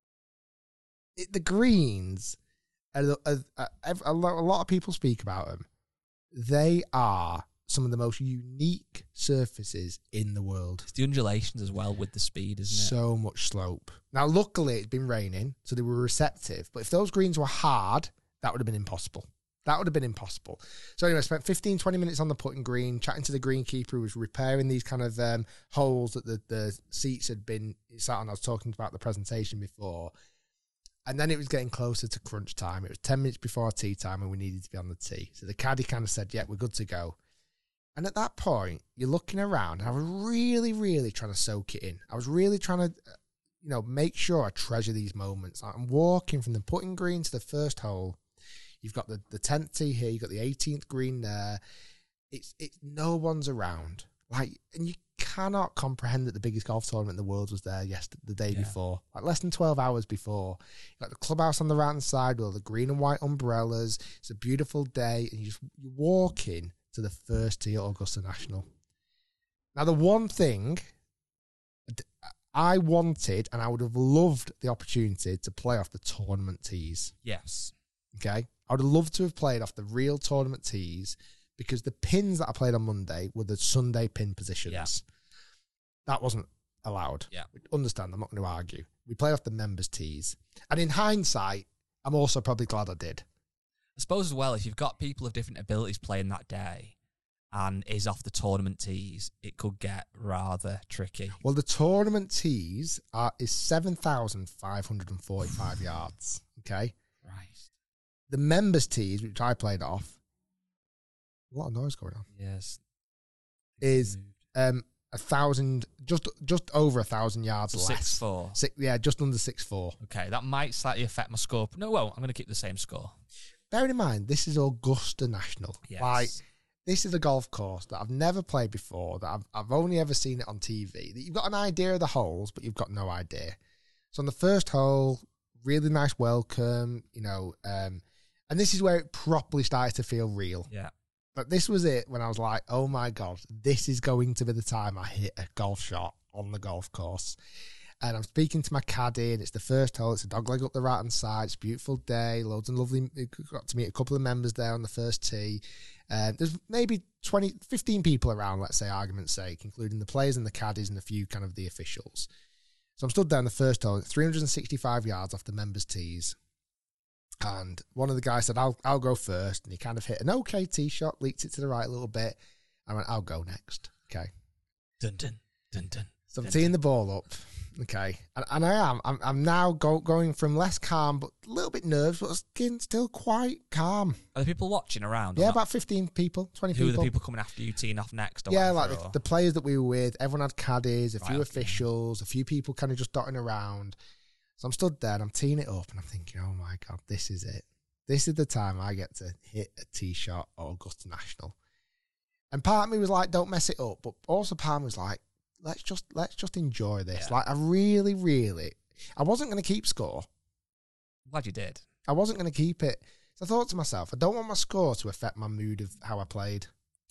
It, the greens, are, are, are, a lot of people speak about them. They are some of the most unique surfaces in the world. It's the undulations as well with the speed, isn't it? So much slope. Now, luckily, it's been raining, so they were receptive. But if those greens were hard, that would have been impossible. That would have been impossible. So anyway, I spent fifteen, twenty minutes on the putting green, chatting to the greenkeeper who was repairing these kind of um, holes that the, the seats had been sat on. I was talking about the presentation before. And then it was getting closer to crunch time. It was ten minutes before our tee time and we needed to be on the tee. So the caddy kind of said, yeah, we're good to go. And at that point, you're looking around, and I was really, really trying to soak it in. I was really trying to, you know, make sure I treasure these moments. I'm walking from the putting green to the first hole. You've got the, the tenth tee here. You've got the eighteenth green there. It's it's no one's around. Like, and you cannot comprehend that the biggest golf tournament in the world was there yesterday, the day yeah. before. Like less than twelve hours before. You've got the clubhouse on the right hand side with all the green and white umbrellas. It's a beautiful day, and you just you're walking to the first tee at Augusta National. Now, the one thing I wanted, and I would have loved the opportunity to play off the tournament tees. Yes. Okay? I would have loved to have played off the real tournament tees because the pins that I played on Monday were the Sunday pin positions. Yeah. That wasn't allowed. Yeah. Understand, I'm not going to argue. We played off the members' tees. And in hindsight, I'm also probably glad I did. I suppose as well, if you've got people of different abilities playing that day and is off the tournament tees, it could get rather tricky. Well, the tournament tees are is seven thousand five hundred forty-five yards, okay? Right. The members' tees, which I played off, a lot of noise going on. Yes. Is um a thousand, just just over a thousand yards less. Six four. Six, yeah, just under six four. Okay, that might slightly affect my score. No, well, I'm going to keep the same score. Bearing in mind, this is Augusta National. Yes. Like, this is a golf course that I've never played before, that I've, I've only ever seen it on T V. That you've got an idea of the holes, but you've got no idea. So on the first hole, really nice welcome, you know, um, and this is where it properly started to feel real. Yeah. But this was it when I was like, oh my God, this is going to be the time I hit a golf shot on the golf course. And I'm speaking to my caddy, and it's the first hole. It's a dog leg up the right-hand side. It's a beautiful day. Loads and lovely. Got to meet a couple of members there on the first tee. Uh, there's maybe twenty, fifteen people around, let's say, argument's sake, including the players and the caddies and a few kind of the officials. So I'm stood down the first hole, three hundred sixty-five yards off the members' tees. And one of the guys said, I'll I'll go first. And he kind of hit an okay tee shot, leaked it to the right a little bit. I went, I'll go next. Okay. Dun, dun, dun, dun. So I'm dun, teeing dun. the ball up. Okay. And, and I am. I'm, I'm now go, going from less calm, but a little bit nervous, but skin still quite calm. Are there people watching around? Yeah, about fifteen people, twenty Who people. Who are the people coming after you, teeing off next? Or yeah, whatever, like the, or? the players that we were with. Everyone had caddies, a Right, few okay. officials, a few people kind of just dotting around. So I'm stood there and I'm teeing it up and I'm thinking, oh my God, this is it. this is the time I get to hit a tee shot at Augusta National. And part of me was like, don't mess it up. But also part of me was like, let's just let's just enjoy this. Yeah. Like, I really, really, I wasn't going to keep score. I'm glad you did. I wasn't going to keep it. So I thought to myself, I don't want my score to affect my mood of how I played.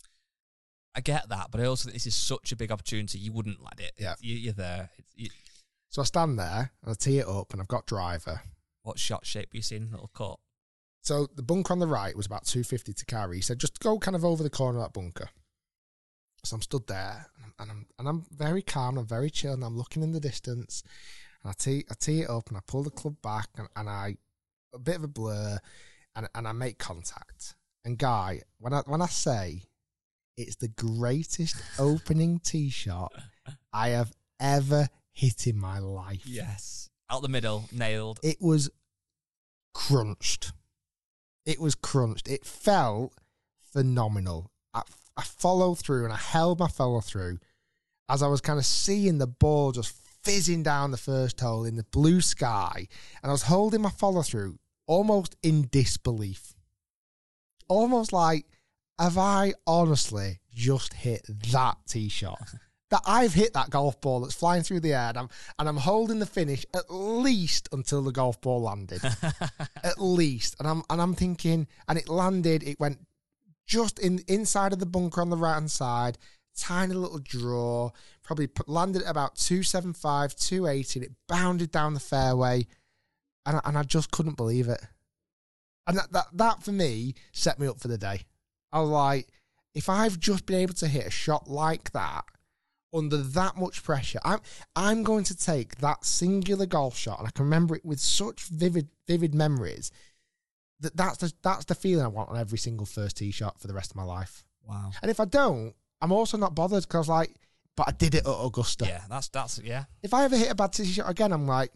I get that, but I also think this is such a big opportunity. You wouldn't let it. Yeah. You, you're there. It's, you, So I stand there and I tee it up and I've got driver. what shot shape were you seeing? Little cut. So the bunker on the right was about two fifty to carry. He said, just go kind of over the corner of that bunker. So I'm stood there and I'm and I'm very calm, I'm very chill, and I'm looking in the distance. And I tee, I tee it up and I pull the club back and, and I, a bit of a blur, and, and I make contact. And Guy, when I when I say it's the greatest opening tee shot I have ever hit in my life. Yes. Out the middle, nailed. It was crunched. It was crunched. It felt phenomenal. I, I followed through and I held my follow through as I was kind of seeing the ball just fizzing down the first hole in the blue sky. And I was holding my follow through almost in disbelief. Almost like, have I honestly just hit that tee shot? That I've hit that golf ball that's flying through the air, and I'm, and I'm holding the finish at least until the golf ball landed. At least. And I'm and I'm thinking, and it landed, it went just in inside of the bunker on the right-hand side, tiny little draw, probably put, landed at about two seventy-five, two eighty, and it bounded down the fairway, and I, and I just couldn't believe it. And that, that, that, for me, set me up for the day. I was like, if I've just been able to hit a shot like that, under that much pressure, I'm I'm going to take that singular golf shot, and I can remember it with such vivid vivid memories, that that's the, that's the feeling I want on every single first tee shot for the rest of my life. Wow. And if I don't, I'm also not bothered, because I was like, but I did it at Augusta. Yeah, that's, that's yeah. If I ever hit a bad tee shot again, I'm like...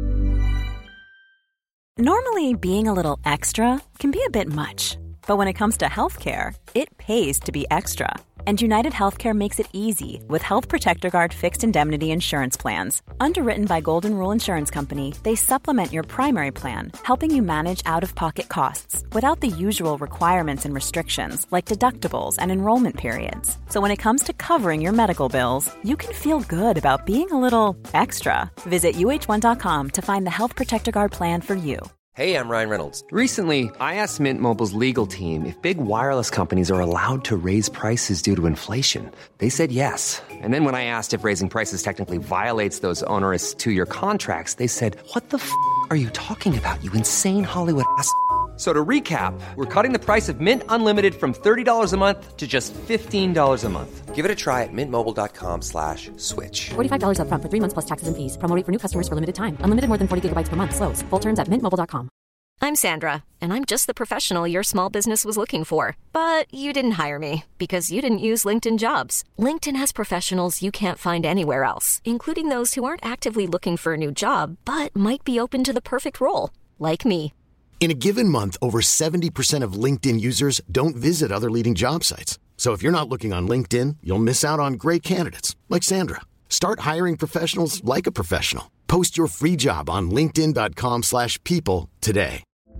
Normally, being a little extra can be a bit much. But when it comes to healthcare, it pays to be extra. And United Healthcare makes it easy with Health Protector Guard fixed indemnity insurance plans. Underwritten by Golden Rule Insurance Company, they supplement your primary plan, helping you manage out-of-pocket costs without the usual requirements and restrictions like deductibles and enrollment periods. So when it comes to covering your medical bills, you can feel good about being a little extra. Visit U H one dot com to find the Health Protector Guard plan for you. Hey, I'm Ryan Reynolds. Recently, I asked Mint Mobile's legal team if big wireless companies are allowed to raise prices due to inflation. They said yes. And then when I asked if raising prices technically violates those onerous two-year contracts, they said, what the f*** are you talking about, you insane Hollywood ass f- So to recap, we're cutting the price of Mint Unlimited from thirty dollars a month to just fifteen dollars a month. Give it a try at mintmobile.com slash switch. forty-five dollars up front for three months plus taxes and fees. Promo rate for new customers for limited time. Unlimited more than forty gigabytes per month. Slows full terms at mint mobile dot com. I'm Sandra, and I'm just the professional your small business was looking for. But you didn't hire me because you didn't use LinkedIn Jobs. LinkedIn has professionals you can't find anywhere else, including those who aren't actively looking for a new job, but might be open to the perfect role, like me. In a given month, over seventy percent of LinkedIn users don't visit other leading job sites. So if you're not looking on LinkedIn, you'll miss out on great candidates like Sandra. Start hiring professionals like a professional. Post your free job on linkedin.com slash people today.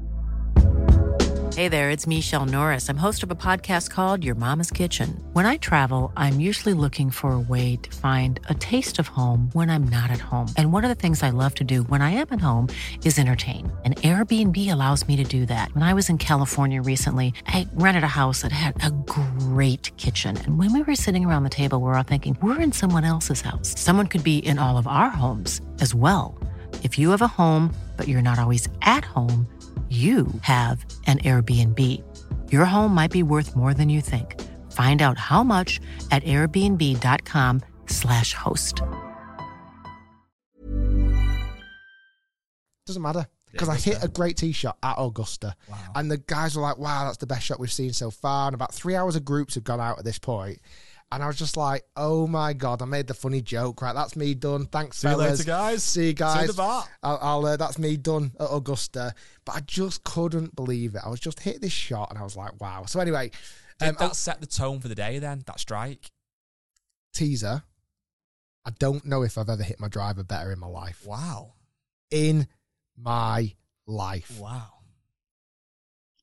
Hey there, it's Michelle Norris. I'm host of a podcast called Your Mama's Kitchen. When I travel, I'm usually looking for a way to find a taste of home when I'm not at home. And one of the things I love to do when I am at home is entertain. And Airbnb allows me to do that. When I was in California recently, I rented a house that had a great kitchen. And when we were sitting around the table, we were all thinking, we're in someone else's house. Someone could be in all of our homes as well. If you have a home, but you're not always at home, you have an Airbnb. Your home might be worth more than you think. Find out how much at airbnb.com slash host. Doesn't matter, because I hit a great tee shot at Augusta. Wow. And the guys were like, wow, that's the best shot we've seen so far. And about three hours of groups have gone out at this point. And I was just like, oh my God, I made the funny joke, right? That's me done. Thanks, See you fellas. later, guys. See you guys. See the bat. I'll, I'll uh, that's me done at Augusta. But I just couldn't believe it. I was just hit this shot and I was like, wow. So anyway. Did um, that I'll- set the tone for the day then, that strike? teaser. I don't know if I've ever hit my driver better in my life. Wow. In my life. Wow.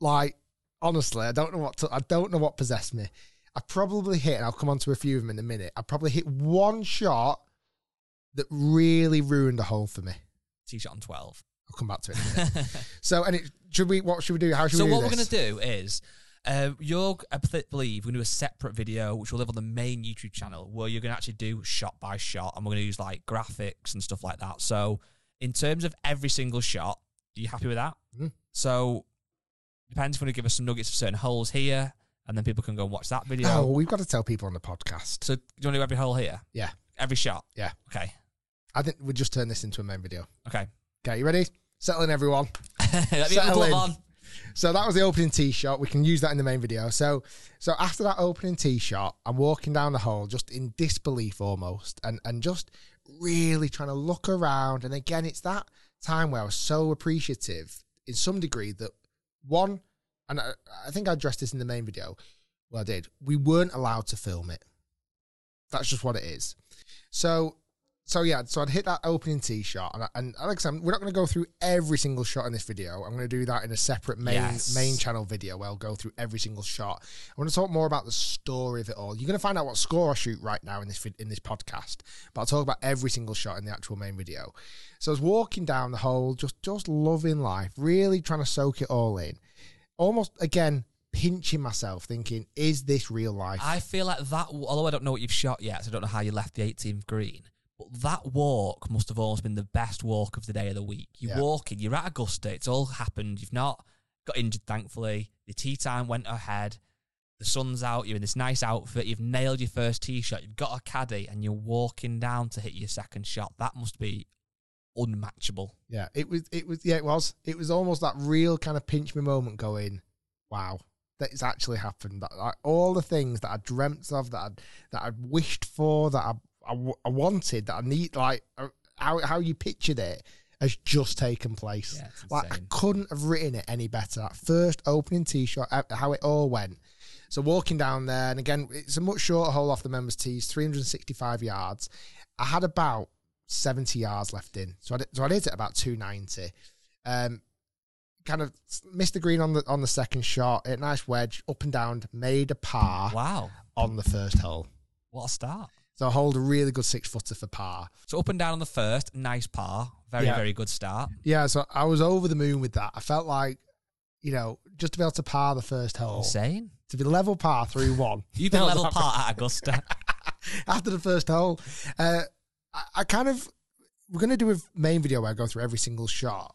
like, honestly, I don't know what to, I don't know what possessed me. I probably hit, and I'll come on to a few of them in a minute. I probably hit one shot that really ruined a hole for me. Tee shot on twelve. I'll come back to it in a minute. So, and it, should we? What should we do? How should so we do what this? we're going to do is, uh, you're, I believe, we're going to do a separate video, which will live on the main YouTube channel, where you're going to actually do shot by shot, and we're going to use like graphics and stuff like that. So, in terms of every single shot, are you happy with that? Mm-hmm. So, depends if you want to give us some nuggets of certain holes here, and then people can go and watch that video. Oh, we've got to tell people on the podcast. So, do you want to do every hole here? Yeah. Every shot? Yeah. Okay. I think we'll just turn this into a main video. Okay. Okay, you ready? Settle in, everyone. Let me Settle glove in. on. So that was the opening tee shot. We can use that in the main video. So so after that opening tee shot, I'm walking down the hole just in disbelief almost, and, and just really trying to look around. And again, it's that time where I was so appreciative in some degree that one, and I, I think I addressed this in the main video. Well, I did. We weren't allowed to film it. That's just what it is. So... So, yeah, so I'd hit that opening tee shot, and, and Alex, I'm, we're not going to go through every single shot in this video. I'm going to do that in a separate main yes. main channel video where I'll go through every single shot. I want to talk more about the story of it all. You're going to find out what score I shoot right now in this in this podcast, but I'll talk about every single shot in the actual main video. So I was walking down the hole, just, just loving life, really trying to soak it all in. Almost, again, pinching myself, thinking, is this real life? I feel like that, although I don't know what you've shot yet, so I don't know how you left the eighteenth green, that walk must have almost been the best walk of the day of the week. You're yeah. walking, you're at Augusta, it's all happened, you've not got injured, thankfully. The tee time went ahead, the sun's out, you're in this nice outfit, you've nailed your first tee shot, you've got a caddy, and you're walking down to hit your second shot. That must be unmatchable. Yeah, it was, it was, yeah, it was. It was almost that real kind of pinch me moment going, wow, that it's actually happened. That, like, all the things that I dreamt of, that I that I wished for, that I I, I wanted, that I need, like, uh, how how you pictured it has just taken place. Yeah, like, I couldn't have written it any better. That first opening tee shot, how it all went. So walking down there, and again, it's a much shorter hole off the members' tees, three hundred sixty-five yards. I had about seventy yards left in, so I did, so I hit it about two ninety. Um, kind of missed the green on the on the second shot. Hit a nice wedge up and down, made a par. Wow! On the first hole. What a start! So I hold a really good six footer for par. So up and down on the first, nice par. Very, yeah. very good start. Yeah, so I was over the moon with that. I felt like, you know, just to be able to par the first hole. Insane. To be level par through one. You've been level par at Augusta. After the first hole. Uh, I, I kind of, we're going to do a main video where I go through every single shot.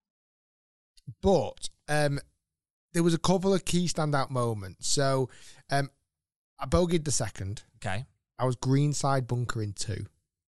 But um, there was a couple of key standout moments. So um, I bogeyed the second. Okay. I was greenside bunkering two.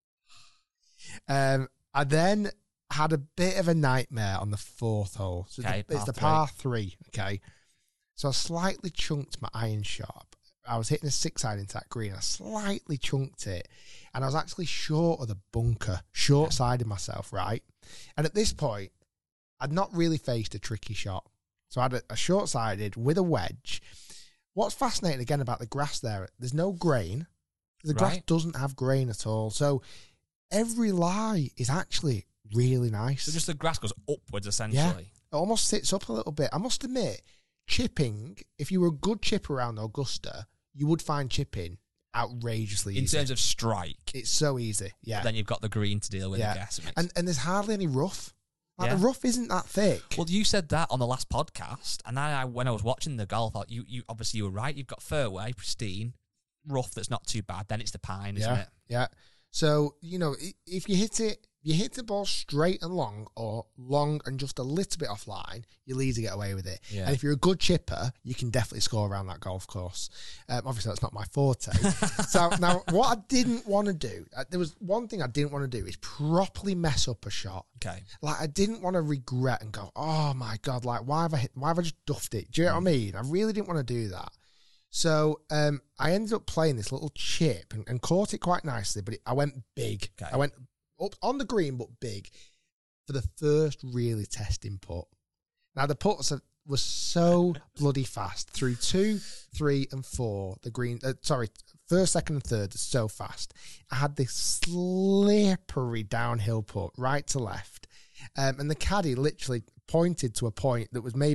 Um, I then had a bit of a nightmare on the fourth hole. So okay, the, it's the par three. Okay. So I slightly chunked my iron shot. I was hitting a six-iron into that green. I slightly chunked it. And I was actually short of the bunker, short-sided myself, right? And at this point, I'd not really faced a tricky shot. So I had a, a short-sided with a wedge. What's fascinating, again, about the grass there, there's no grain. The grass right. doesn't have grain at all. So every lie is actually really nice. So just the grass goes upwards, essentially. Yeah, it almost sits up a little bit. I must admit, chipping, if you were a good chipper around Augusta, you would find chipping outrageously In easy. In terms of strike. It's so easy, yeah. But then you've got the green to deal with, yeah. I guess. And, and there's hardly any rough. Like, yeah. the rough isn't that thick. Well, you said that on the last podcast, and then I, when I was watching the golf, you, you obviously you were right. You've got fairway, pristine, rough that's not too bad. Then it's the pine, isn't yeah, it? Yeah. So, you know, if you hit it, you hit the ball straight and long, or long and just a little bit offline, you'll easily get away with it. Yeah. And if you're a good chipper, you can definitely score around that golf course. Um, obviously, that's not my forte. So now, what I didn't want to do, uh, there was one thing I didn't want to do is properly mess up a shot. Okay. Like, I didn't want to regret and go, oh my God, like, why have I hit, why have I just duffed it? Do you know what I mean? I really didn't want to do that. So um, I ended up playing this little chip and, and caught it quite nicely, but it, I went big. Okay. I went up on the green, but big for the first really testing putt. Now, the putts are, were so bloody fast through two, three, and four. The green, uh, sorry, first, second, and third are so fast. I had this slippery downhill putt right to left. Um, and the caddy literally pointed to a point that was maybe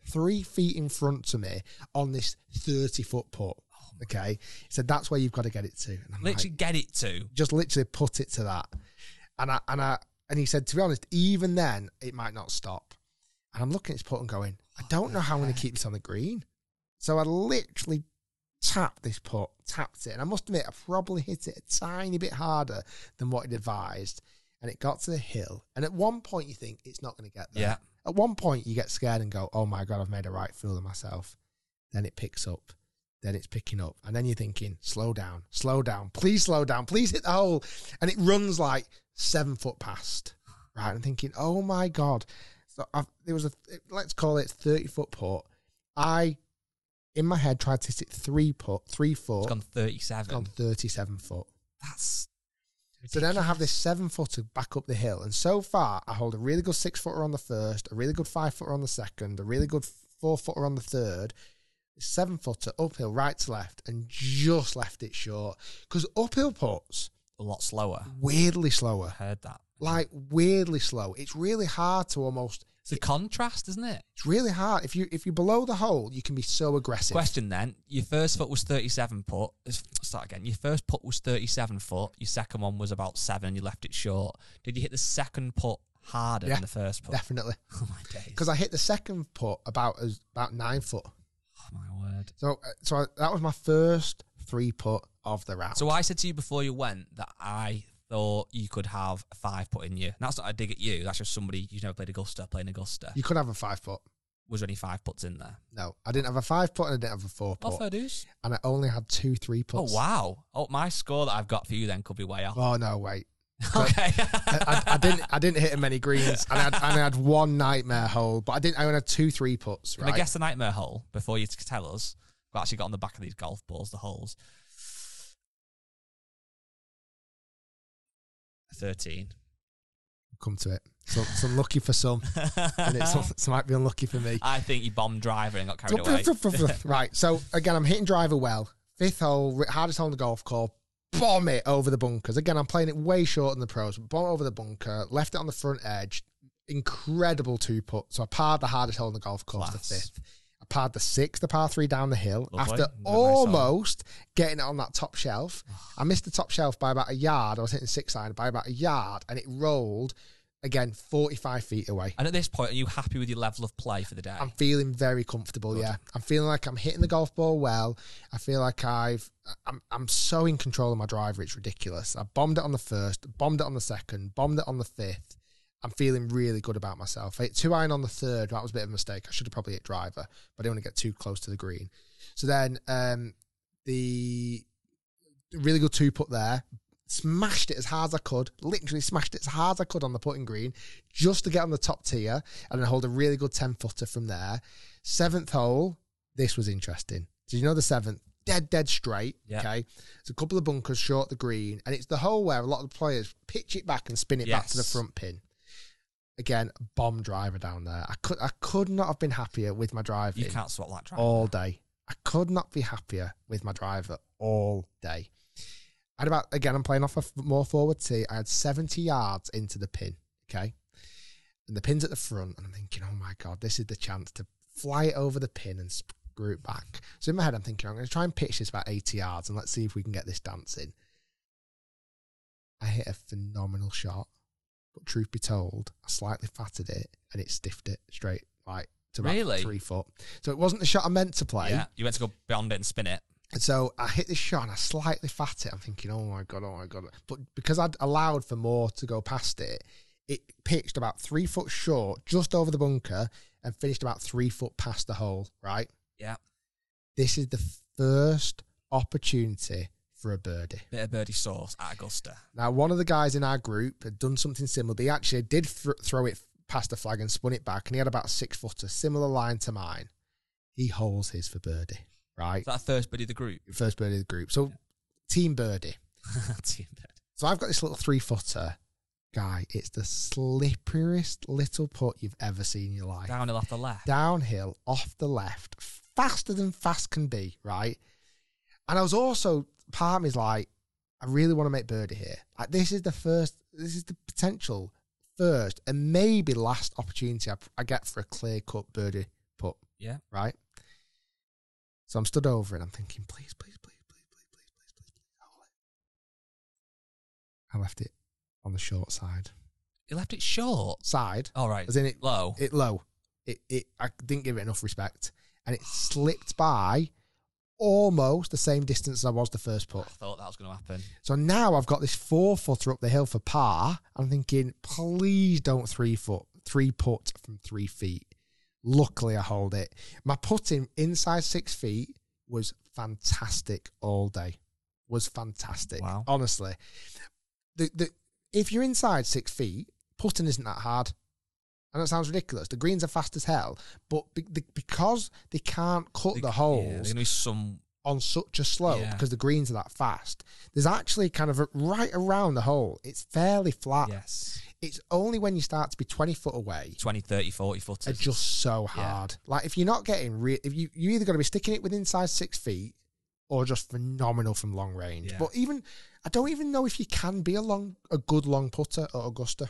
three feet in front of me on this thirty-foot putt. Okay? He said, that's where you've got to get it to. And I'm Literally like, get it to. just literally put it to that. And I and I and he said, to be honest, even then, it might not stop. And I'm looking at his putt and going, I don't know how I'm going to keep this on the green. So I literally tapped this putt, tapped it. And I must admit, I probably hit it a tiny bit harder than what he'd advised. And it got to the hill. And at one point, you think it's not going to get there. Yeah. At one point, you get scared and go, oh my God, I've made a right fool of myself. Then it picks up. Then it's picking up. And then you're thinking, slow down, slow down, please slow down, please hit the hole. And it runs like seven foot past. Right. I'm thinking, oh my God. So I've, there was a, let's call it thirty foot putt. I, in my head, tried to hit it three putt, three foot. It's gone thirty-seven. It's gone thirty-seven foot. That's ridiculous. So then I have this seven footer back up the hill. And so far, I hold a really good six footer on the first, a really good five footer on the second, a really good four footer on the third, seven footer uphill, right to left, and just left it short. Because uphill putts, a lot slower. Weirdly slower. I heard that. Like, weirdly slow. It's really hard to almost... It's a contrast, isn't it? It's really hard. If, you, if you're below the hole, you can be so aggressive. Question then. Your first foot was thirty-seven foot. Let's start again. Your first putt was thirty-seven foot. Your second one was about seven and you left it short. Did you hit the second putt harder Yeah, than the first putt? Definitely. Oh, my days. Because I hit the second putt about as about nine foot. Oh, my word. So, uh, so I, that was my first three putt of the round. So I said to you before you went that I thought you could have a five putt in you. And that's not a dig at you. That's just somebody who's never played Augusta playing Augusta. You could have a five putt. Was there any five putts in there? No, I didn't have a five putt and I didn't have a four putt. Oh, fair dues. And I only had two three Oh, putts. wow. Oh, my score that I've got for you then could be way off. Oh no, wait. Okay. I, I, I didn't. I didn't hit many greens, and I, had, and I had one nightmare hole. But I didn't. I only had two three putts. Can Right. I guess the nightmare hole before you tell us? We've actually got on the back of these golf balls the holes. thirteen. Come to it. So it's unlucky for some, and it's, it might be unlucky for me. I think you bombed driver and got carried away. Right. So again, I'm hitting driver well. Fifth hole, hardest hole in the golf course. Bomb it over the bunkers. Again, I'm playing it way short than the pros. Bomb it over the bunker. Left it on the front edge. Incredible two putt. So I parred the hardest hole in the golf course, Class. the fifth. I parred the sixth, the par three down the hill. Lovely. After Nice almost getting it on that top shelf. I missed the top shelf by about a yard. I was hitting six iron by about a yard, and it rolled again forty-five feet away. And at this point, are you happy with your level of play for the day? I'm feeling very comfortable. Good. Yeah, I'm feeling like I'm hitting the golf ball well. I feel like I've, I'm, I'm so in control of my driver. It's ridiculous. I bombed it on the first, bombed it on the second, bombed it on the fifth. I'm feeling really good about myself. I hit two iron on the third. That was a bit of a mistake. I should have probably hit driver, but I didn't want to get too close to the green. So then um, the really good two putt there. Smashed it as hard as I could, literally smashed it as hard as I could on the putting green just to get on the top tier and then hold a really good ten footer from there. Seventh hole, this was interesting. So you know the seventh, dead, dead straight, Yeah. okay? There's a couple of bunkers short the green, and it's the hole where a lot of the players pitch it back and spin it back to the Yes. front pin. Again, bomb driver down there. I could I could not have been happier with my driving you can't swap that driver. all day. I could not be happier with my driver all day. I had about, again, I'm playing off a f- more forward tee. I had seventy yards into the pin, okay? And the pin's at the front, and I'm thinking, oh my God, this is the chance to fly it over the pin and screw it back. So in my head, I'm thinking, I'm going to try and pitch this about eighty yards, and let's see if we can get this dancing. I hit a phenomenal shot, but truth be told, I slightly fatted it, and it stiffed it straight, like, to about Really? three foot. So it wasn't the shot I meant to play. Yeah, you went to go beyond it and spin it. And so I hit this shot and I slightly fat it. I'm thinking, oh my God, oh my God. But because I'd allowed for more to go past it, it pitched about three foot short, just over the bunker, and finished about three foot past the hole, right? Yeah. This is the first opportunity for a birdie. Bit of birdie sauce at Augusta. Now, one of the guys in our group had done something similar. But he actually did th- throw it past the flag and spun it back, and he had about a six footer, similar line to mine. He holes his for birdie. Right. Is that first birdie of the group? First birdie of the group. So, team birdie. Team birdie. So, I've got this little three footer. Guy, it's the slipperiest little putt you've ever seen in your life. Downhill off the left. Downhill off the left. Faster than fast can be, right? And I was also, part of me is like, I really want to make birdie here. Like, this is the first, this is the potential first and maybe last opportunity I, I get for a clear cut birdie putt. Yeah. Right? So I'm stood over it. I'm thinking, please, please, please, please, please, please, please, please, please, hold it. I left it on the short side. You left it short? Side. All right. As in it low. It low. It it I didn't give it enough respect. And it slipped by almost the same distance as I was the first putt. I thought that was going to happen. So now I've got this four footer up the hill for par. I'm thinking, please don't three foot, three putt from three feet. Luckily, I hold it. My putting inside six feet was fantastic all day. Was fantastic. Wow. Honestly. The the if you're inside six feet, putting isn't that hard. And that sounds ridiculous. The greens are fast as hell, but be, the, because they can't cut They- the yeah, holes there's going to be some... on such a slope Yeah. because the greens are that fast, there's actually kind of a, right around the hole, it's fairly flat. Yes. It's only when you start to be twenty foot away, twenty, thirty, forty footers. it's just so hard. Like if you're not getting, re- if you you either got to be sticking it with inside six feet or just phenomenal from long range. Yeah. But even I don't even know if you can be a long, a good long putter at Augusta.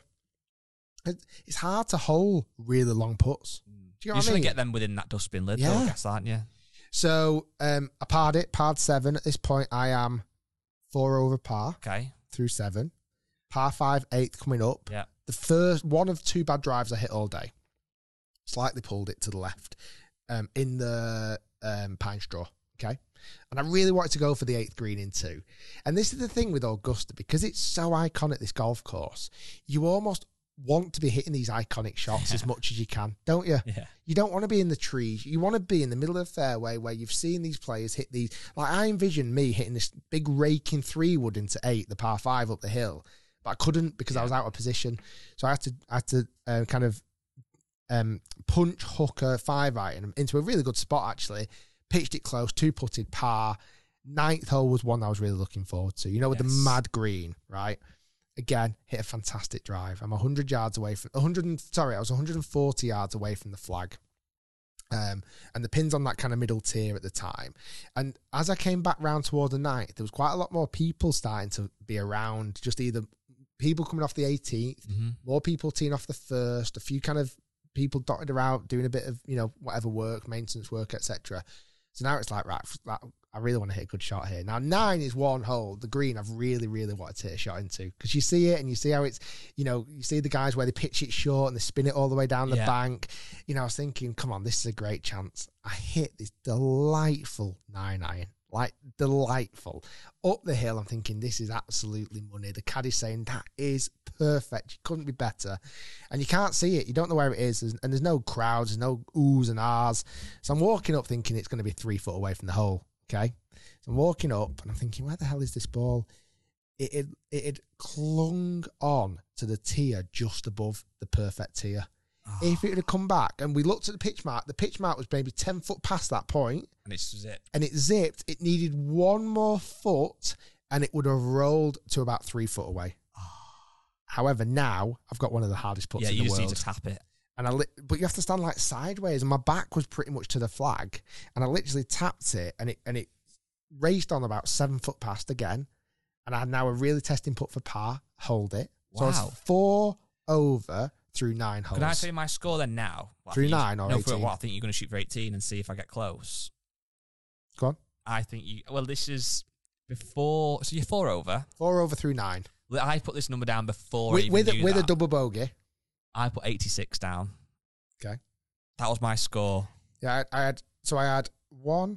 It, it's hard to hole really long putts. Do you know You're what I trying mean? to get them within that dustbin lid, Yeah. though, I guess, aren't you? So um, I parred it, parred seven. At this point, I am four over par Okay. through seven. Par five, eighth coming up. Yeah. The first one of two bad drives I hit all day. Slightly pulled it to the left um, in the um, pine straw. Okay. And I really wanted to go for the eighth green in two. And this is the thing with Augusta, because it's so iconic, this golf course, you almost want to be hitting these iconic shots as much as you can, don't you? Yeah. You don't want to be in the trees. You want to be in the middle of the fairway where you've seen these players hit these. Like I envisioned me hitting this big raking three wood into eight, the par five up the hill, but I couldn't because I was out of position. So I had to, I had to uh, kind of um, punch hooker five iron into a really good spot actually. Pitched it close, two putted par. Ninth hole was one I was really looking forward to. You know, with Yes. the mad green, right? Again, hit a fantastic drive. I'm one hundred yards away from one hundred. And, sorry, I was one hundred forty yards away from the flag, um, and the pin's on that kind of middle tier at the time. And as I came back round toward the ninth, there was quite a lot more people starting to be around. Just either people coming off the eighteenth, Mm-hmm. more people teeing off the first, a few kind of people dotted around doing a bit of you know whatever work, maintenance work, et cetera. So now it's like, right, that, I really want to hit a good shot here. Now, nine is one hole. The green, I've really, really wanted to hit a shot into because you see it and you see how it's, you know, you see the guys where they pitch it short and they spin it all the way down the Yeah. bank. You know, I was thinking, come on, this is a great chance. I hit this delightful nine iron, like delightful. Up the hill, I'm thinking, this is absolutely money. The caddy's saying, that is perfect. You couldn't be better. And you can't see it. You don't know where it is. And there's no crowds. There's no oohs and ahs. So I'm walking up thinking it's going to be three foot away from the hole. Okay. So I'm walking up and I'm thinking, where the hell is this ball? It had, it had clung on to the tier just above the perfect tier. Oh. If it had come back and we looked at the pitch mark, the pitch mark was maybe ten foot past that point. And it's zipped. And it zipped. It needed one more foot and it would have rolled to about three foot away. However, now I've got one of the hardest putts Yeah, in you the just world. need to tap it. And I, li- but you have to stand like sideways, and my back was pretty much to the flag, and I literally tapped it, and it and it raced on about seven foot past again, and I had now a really testing putt for par. Hold it. So I Wow. was four over through nine holes. Can I tell you my score then now? Well, I Through think you- nine or no, for eighteen? what? I think you're going to shoot for eighteen and see if I get close. Go on. I think you. Well, this is before. So you're four over. Four over through nine. I put this number down before I With even with, a, knew with a that. double bogey. I put eighty-six down. Okay. That was my score. Yeah, I, I had so I had one,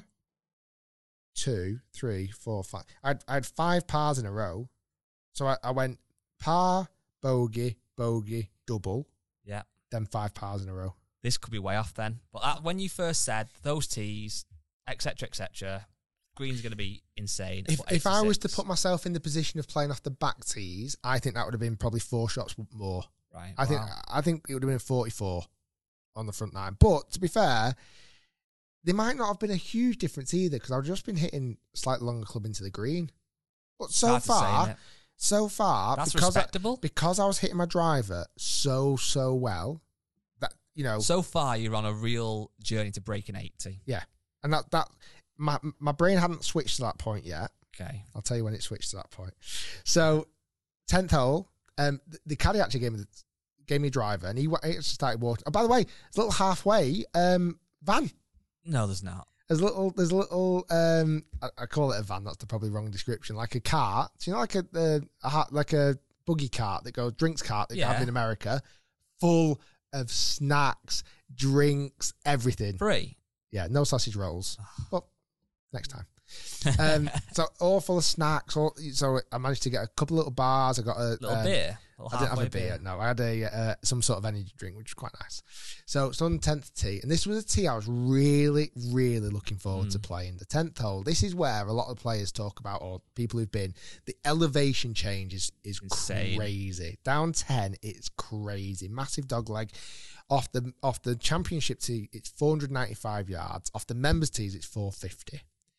two, three, four, five. I had, I had five pars in a row. So I, I went par, bogey, bogey, double, Yeah. then five pars in a row. This could be way off then. But that, when you first said those tees, et cetera, et cetera, green's going to be insane. If But if I was to eighty-six, put myself in the position of playing off the back tees, I think that would have been probably four shots more. right, I think wow. I think it would have been forty-four on the front nine. But to be fair, there might not have been a huge difference either because I've just been hitting slightly longer club into the green. But so Hard to say, far, innit? so far, That's because respectable. I, because I was hitting my driver so so well that you know, So far, you're on a real journey to breaking eighty. yeah, and that that my my brain hadn't switched to that point yet. Okay. I'll tell you when it switched to that point. So, tenth hole, um, the, the caddy actually gave me the, gave me a driver, and he, wa- he started walking. Oh, by the way, it's a little halfway. Um, van No, there's not. There's a little, there's a little, um, I, I call it a van. That's the probably wrong description. Like a cart. Do you know, like a, a, a like a buggy cart that goes, drinks cart that you Yeah. have in America, full of snacks, drinks, everything. Free. Yeah, no sausage rolls. But next time. um, so all full of snacks. All, so I managed to get a couple of little bars. I got a Little um, beer. Little I didn't have a halfway beer. No, I had a uh, some sort of energy drink, which was quite nice. So it's on tenth tee, and this was a tee I was really, really looking forward Mm. to playing. The tenth hole. This is where a lot of players talk about, or people who've been, the elevation change is is Insane. crazy. Down ten, it's crazy. Massive dog leg. Off the off the championship tee, it's four hundred ninety-five yards. Off the members tees, it's four fifty.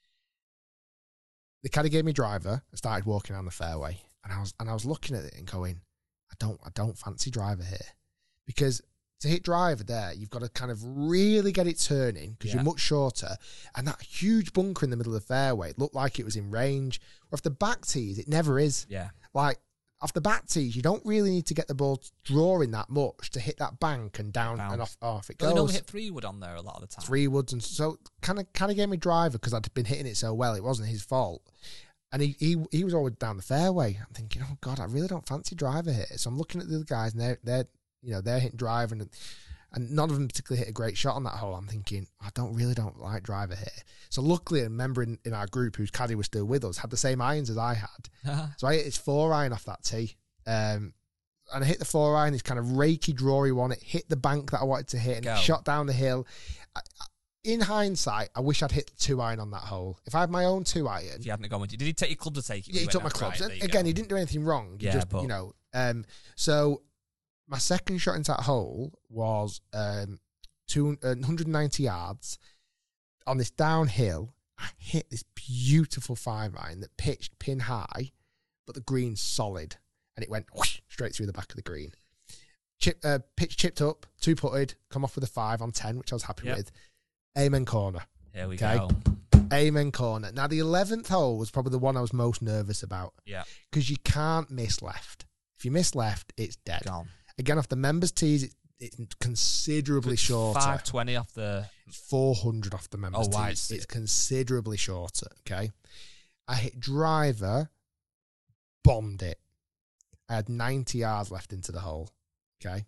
The caddy gave me driver. I started walking down the fairway, and I was and I was looking at it and going, I don't I don't fancy driver here, because to hit driver there, you've got to kind of really get it turning because Yeah. you're much shorter, and that huge bunker in the middle of the fairway, it looked like it was in range. Or off the back tees, it never is. Yeah. Like off the back tees, you don't really need to get the ball drawing that much to hit that bank and down Bounce. and off off it But they goes. normally hit three wood on there a lot of the time. Three woods, and so kind of kind of gave me driver because I'd been hitting it so well. It wasn't his fault, and he he he was always down the fairway. I'm thinking, oh God, I really don't fancy driver here. So I'm looking at the other guys, and they're they're you know they're hitting driver, and and none of them particularly hit a great shot on that hole. I'm thinking, I don't really don't like driver here. So luckily, a member in, in our group whose caddy was still with us had the same irons as I had. So I hit his four iron off that tee. Um, and I hit the four iron, this kind of rakey, drawy one. It hit the bank that I wanted to hit and Go. it shot down the hill. I, I, in hindsight, I wish I'd hit the two iron on that hole. If I had my own two iron, If you hadn't gone with you, did he take your club to take it? yeah, he went, took my "That's clubs. right, And there you again, go." he didn't do anything wrong. He Yeah, just, but- you know. Um, so my second shot into that hole was um, two, uh, one hundred ninety yards on this downhill. I hit this beautiful five iron that pitched pin high, but the green's solid, and it went whoosh, straight through the back of the green. Chip, uh, pitch chipped up, two putted, come off with a five on ten, which I was happy Yep. with. Amen corner. Here we Okay. go. Amen corner. Now, the eleventh hole was probably the one I was most nervous about Yeah. because you can't miss left. If you miss left, it's dead. Gone. Again, off the members' tees, it, it's considerably shorter. five twenty off the... four hundred off the members' Oh, wow, tees. it's- It's considerably shorter, okay? I hit driver, bombed it. I had ninety yards left into the hole, okay?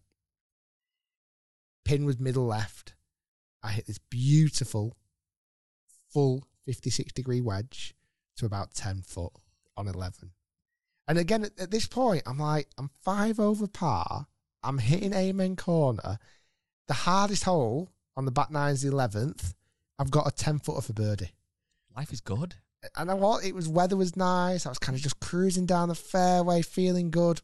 Pin was middle left. I hit this beautiful, full fifty-six degree wedge to about ten foot on eleven. And again, at, at this point, I'm like, I'm five over par. I'm hitting amen corner. The hardest hole on the back nine's the eleventh. I've got a ten footer for birdie. Life is good. And I what? It was weather was nice. I was kind of just cruising down the fairway, feeling good.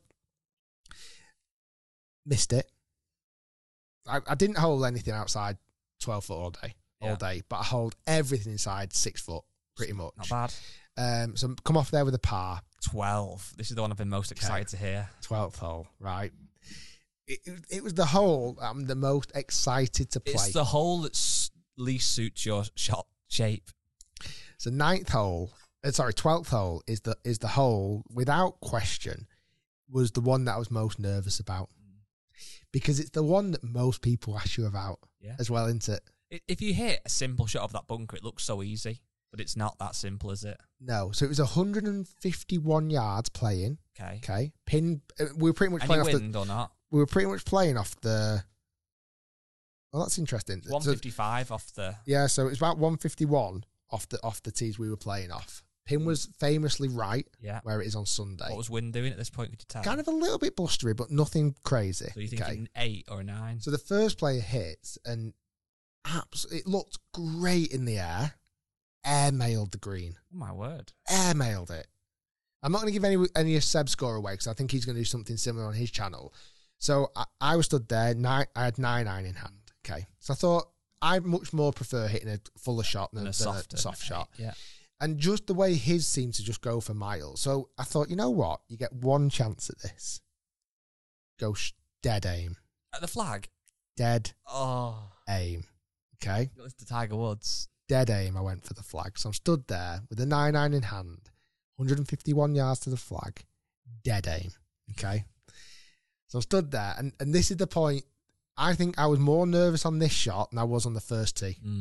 Missed it. I, I didn't hold anything outside twelve foot all day, all Yeah. day, but I hold everything inside six foot, pretty much. Not bad. Um, so come off there with a par, twelve. This is the one I've been most excited to hear. twelfth hole, right? It, it, it was the hole I'm the most excited to play. It's the hole that s- least suits your shot shape. So ninth hole, uh, sorry, twelfth hole is the is the hole without question was the one that I was most nervous about because it's the one that most people ask you about Yeah. as well, isn't it? I- If you hit a simple shot of that bunker, it looks so easy, but it's not that simple, is it? No, so it was one hundred fifty-one yards playing. Okay. Okay, pin. uh, We were pretty much Any playing off the. wind or not? We were pretty much playing off the. Well, that's interesting. one So- fifty-five off the... yeah, so it was about one fifty-one off the off the tees we were playing off. Pin was famously right Yeah. where it is on Sunday. What was wind doing at this point, could you tell? Kind of a little bit blustery, but nothing crazy. So you think okay. an eight or a nine? So the first player hits and abs- it looked great in the air. Air mailed the green. Oh, my word. Air mailed it. I'm not going to give any any of Seb's score away because I think he's going to do something similar on his channel. So I, I was stood there. Nine, I had nine iron in hand. Okay. So I thought I much more prefer hitting a fuller shot than, And a than softer a soft shot. Yeah. And just the way his seemed to just go for miles. So I thought, you know what? You get one chance at this. Go sh- dead aim. At the flag? Dead Oh. aim. Okay. It's the Tiger Woods. Dead aim. I went for the flag. So I'm stood there with a nine iron in hand, one hundred fifty-one yards to the flag. Dead aim. Okay. So I'm stood there. And, and this is the point. I think I was more nervous on this shot than I was on the first tee. Mm.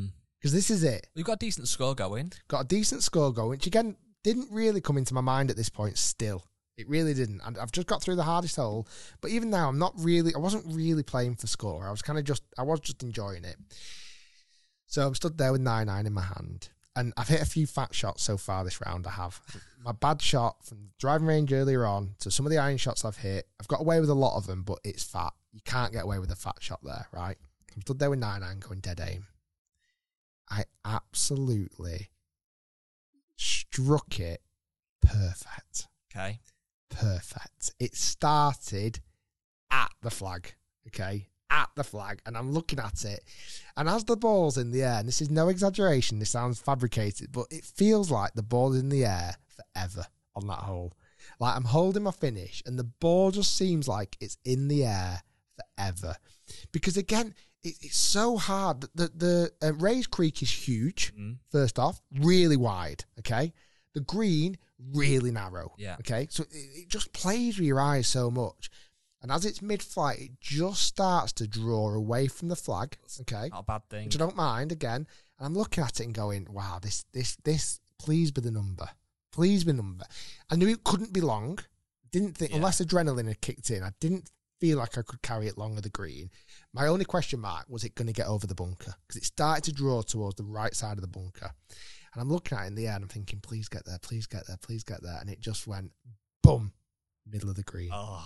Because this is it. We've got a decent score going. Got a decent score going, which again didn't really come into my mind at this point still. It really didn't. And I've just got through the hardest hole. But even now, I'm not really, I wasn't really playing for score. I was kind of just, I was just enjoying it. So I'm stood there with nine nine in my hand. And I've hit a few fat shots so far this round, I have. My bad shot from the driving range earlier on to some of the iron shots I've hit, I've got away with a lot of them, but it's fat. You can't get away with a fat shot there, right? I'm stood there with nine nine going dead aim. I absolutely struck it perfect. Okay. Perfect. It started at the flag, okay? At the flag. And I'm looking at it. And as the ball's in the air, and this is no exaggeration, this sounds fabricated, but it feels like the ball's in the air forever on that hole. Like I'm holding my finish, and the ball just seems like it's in the air forever. Because again, it, it's so hard. The, the uh, Rays Creek is huge, mm. first off, really wide, okay? The green, really narrow. Yeah. Okay. So it, it just plays with your eyes so much. And as it's mid-flight, it just starts to draw away from the flag. Okay. Not a bad thing. Which I don't mind, again. And I'm looking at it and going, wow, this, this, this, please be the number. Please be the number. I knew it couldn't be long. Didn't think, yeah. unless adrenaline had kicked in, I didn't feel like I could carry it long of the green. My only question mark was it going to get over the bunker? Because it started to draw towards the right side of the bunker. And I'm looking at it in the air and I'm thinking, please get there, please get there, please get there. And it just went, boom, middle of the green. Oh,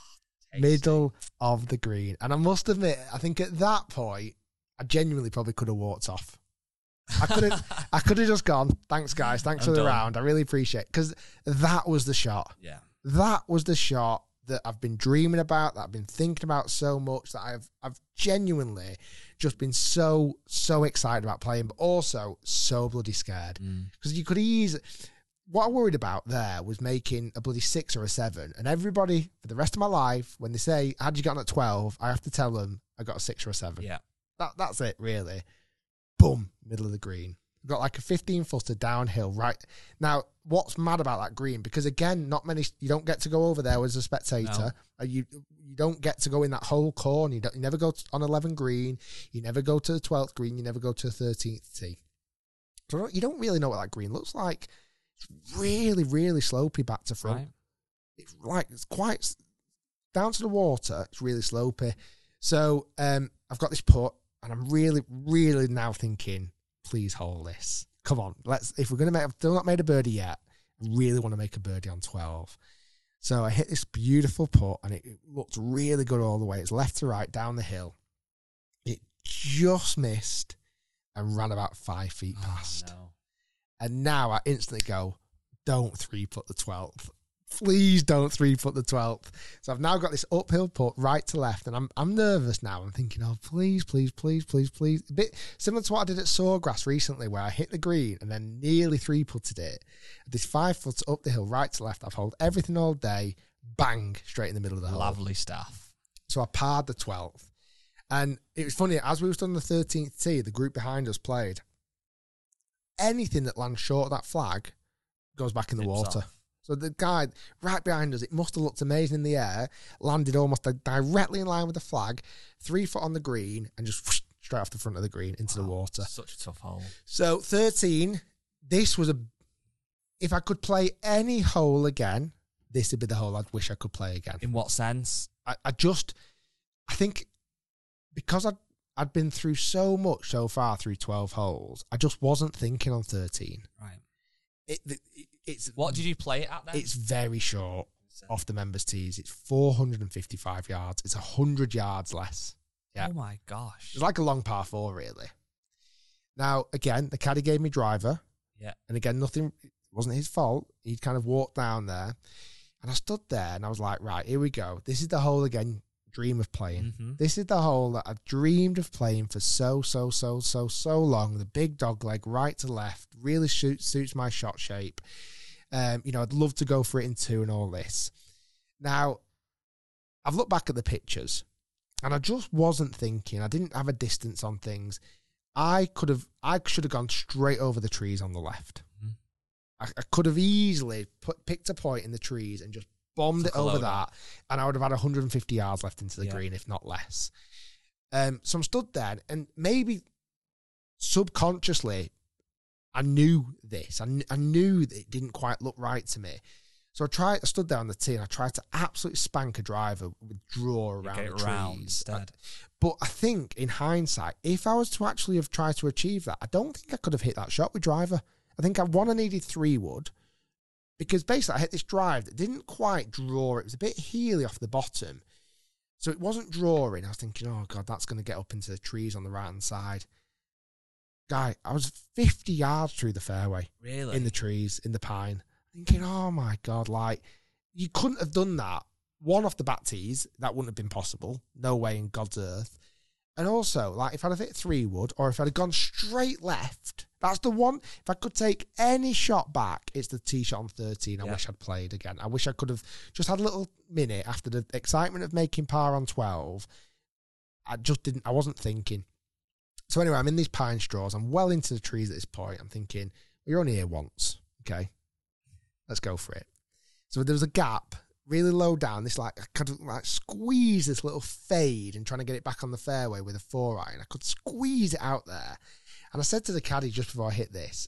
middle of the green. And I must admit, I think at that point, I genuinely probably could have walked off. I could have I could have just gone, thanks guys, thanks I'm for the done. round. I really appreciate it. Because that was the shot. Yeah. That was the shot that I've been dreaming about, that I've been thinking about so much, that I've I've genuinely just been so, so excited about playing, but also so bloody scared. Because mm. you could easily... What I worried about there was making a bloody six or a seven. And everybody, for the rest of my life, when they say, how'd you get on at twelve? I have to tell them I got a six or a seven. Yeah. That That's it, really. Boom, middle of the green. Got like a fifteen footer downhill right now. What's mad about that green? Because again, not many. You don't get to go over there as a spectator. No. You you don't get to go in that whole corner. You, don't, you never go on eleven green. You never go to the twelfth green. You never go to the thirteenth tee. So you don't really know what that green looks like. It's really really slopey back to front. Right. It's like it's quite down to the water. It's really slopey. So um, I've got this putt, and I'm really really now thinking, please hold this. Come on, let's. If we're gonna make, I've still not made a birdie yet. I really want to make a birdie on twelve. So I hit this beautiful putt, and it, it looked really good all the way. It's left to right down the hill. It just missed and ran about five feet past. Oh, no. And now I instantly go, don't three putt the twelfth. Please don't three putt the twelfth. So I've now got this uphill putt right to left, and I'm I'm nervous now. I'm thinking, oh, please, please, please, please, please. A bit similar to what I did at Sawgrass recently, where I hit the green and then nearly three putted it. This five foot up the hill, right to left. I've held everything all day. Bang, straight in the middle of the hole. Lovely stuff. So I parred the twelfth. And it was funny, as we were on the thirteenth tee, the group behind us played. Anything that lands short of that flag goes back in the Tips water. off. So the guy right behind us, it must have looked amazing in the air, landed almost directly in line with the flag, three foot on the green, and just whoosh, straight off the front of the green into wow, the water. Such a tough hole. So thirteen, this was a... If I could play any hole again, this would be the hole I'd wish I could play again. In what sense? I, I just... I think because I'd, I'd been through so much so far through twelve holes, I just wasn't thinking on thirteen. Right. It, it, it's What did you play it at then? It's very short off the members' tees. It's four hundred fifty-five yards. It's one hundred yards less. Yeah. Oh, my gosh. It's like a long par four, really. Now, again, the caddy gave me driver. Yeah. And again, nothing, it wasn't his fault. He kind of walked down there. And I stood there and I was like, right, here we go. This is the hole again, dream of playing. Mm-hmm. This is the hole that I've dreamed of playing for so, so, so, so, so long. The big dog leg, right to left, really suits, suits my shot shape. Um, you know, I'd love to go for it in two and all this. Now, I've looked back at the pictures and I just wasn't thinking. I didn't have a distance on things. I could have, I should have gone straight over the trees on the left. Mm-hmm. I, I could have easily put, picked a point in the trees and just bombed Took it over that, and I would have had one hundred fifty yards left into the yeah. green, if not less. Um, so I'm stood there, and maybe subconsciously, I knew this. I, kn- I knew that it didn't quite look right to me. So I tried. I stood there on the tee and I tried to absolutely spank a driver with draw around Get it the round trees. instead. But I think, in hindsight, if I was to actually have tried to achieve that, I don't think I could have hit that shot with driver. I think I one I needed three wood, because basically I hit this drive that didn't quite draw. It was a bit heely off the bottom, so it wasn't drawing. I was thinking, oh God, that's going to get up into the trees on the right hand side. Guy, I was fifty yards through the fairway. Really? In the trees, in the pine. Thinking, oh my God, like, you couldn't have done that. One, off the back tees, that wouldn't have been possible. No way in God's earth. And also, like, if I'd have hit three wood, or if I'd have gone straight left, that's the one. If I could take any shot back, it's the tee shot on thirteen. I yeah. wish I'd played again. I wish I could have just had a little minute after the excitement of making par on twelve. I just didn't, I wasn't thinking. So anyway, I'm in these pine straws. I'm well into the trees at this point. I'm thinking, well, you're only here once, okay? Let's go for it. So there was a gap really low down. This like I kind of like squeeze this little fade and trying to get it back on the fairway with a four iron. I could squeeze it out there. And I said to the caddy just before I hit this,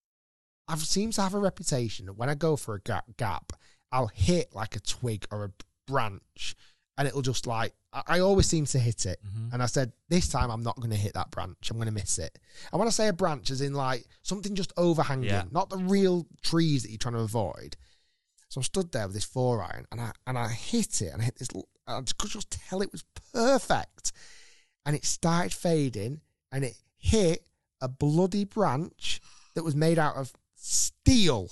I seem to have a reputation that when I go for a gap, gap I'll hit like a twig or a branch, and it'll just like, I, I always seem to hit it. Mm-hmm. And I said, this time I'm not going to hit that branch. I'm going to miss it. And when I say a branch, as in like something just overhanging, yeah. not the real trees that you're trying to avoid. So I stood there with this four iron, and I and I hit it, and I hit this. I could just tell it was perfect, and it started fading, and it hit a bloody branch that was made out of steel,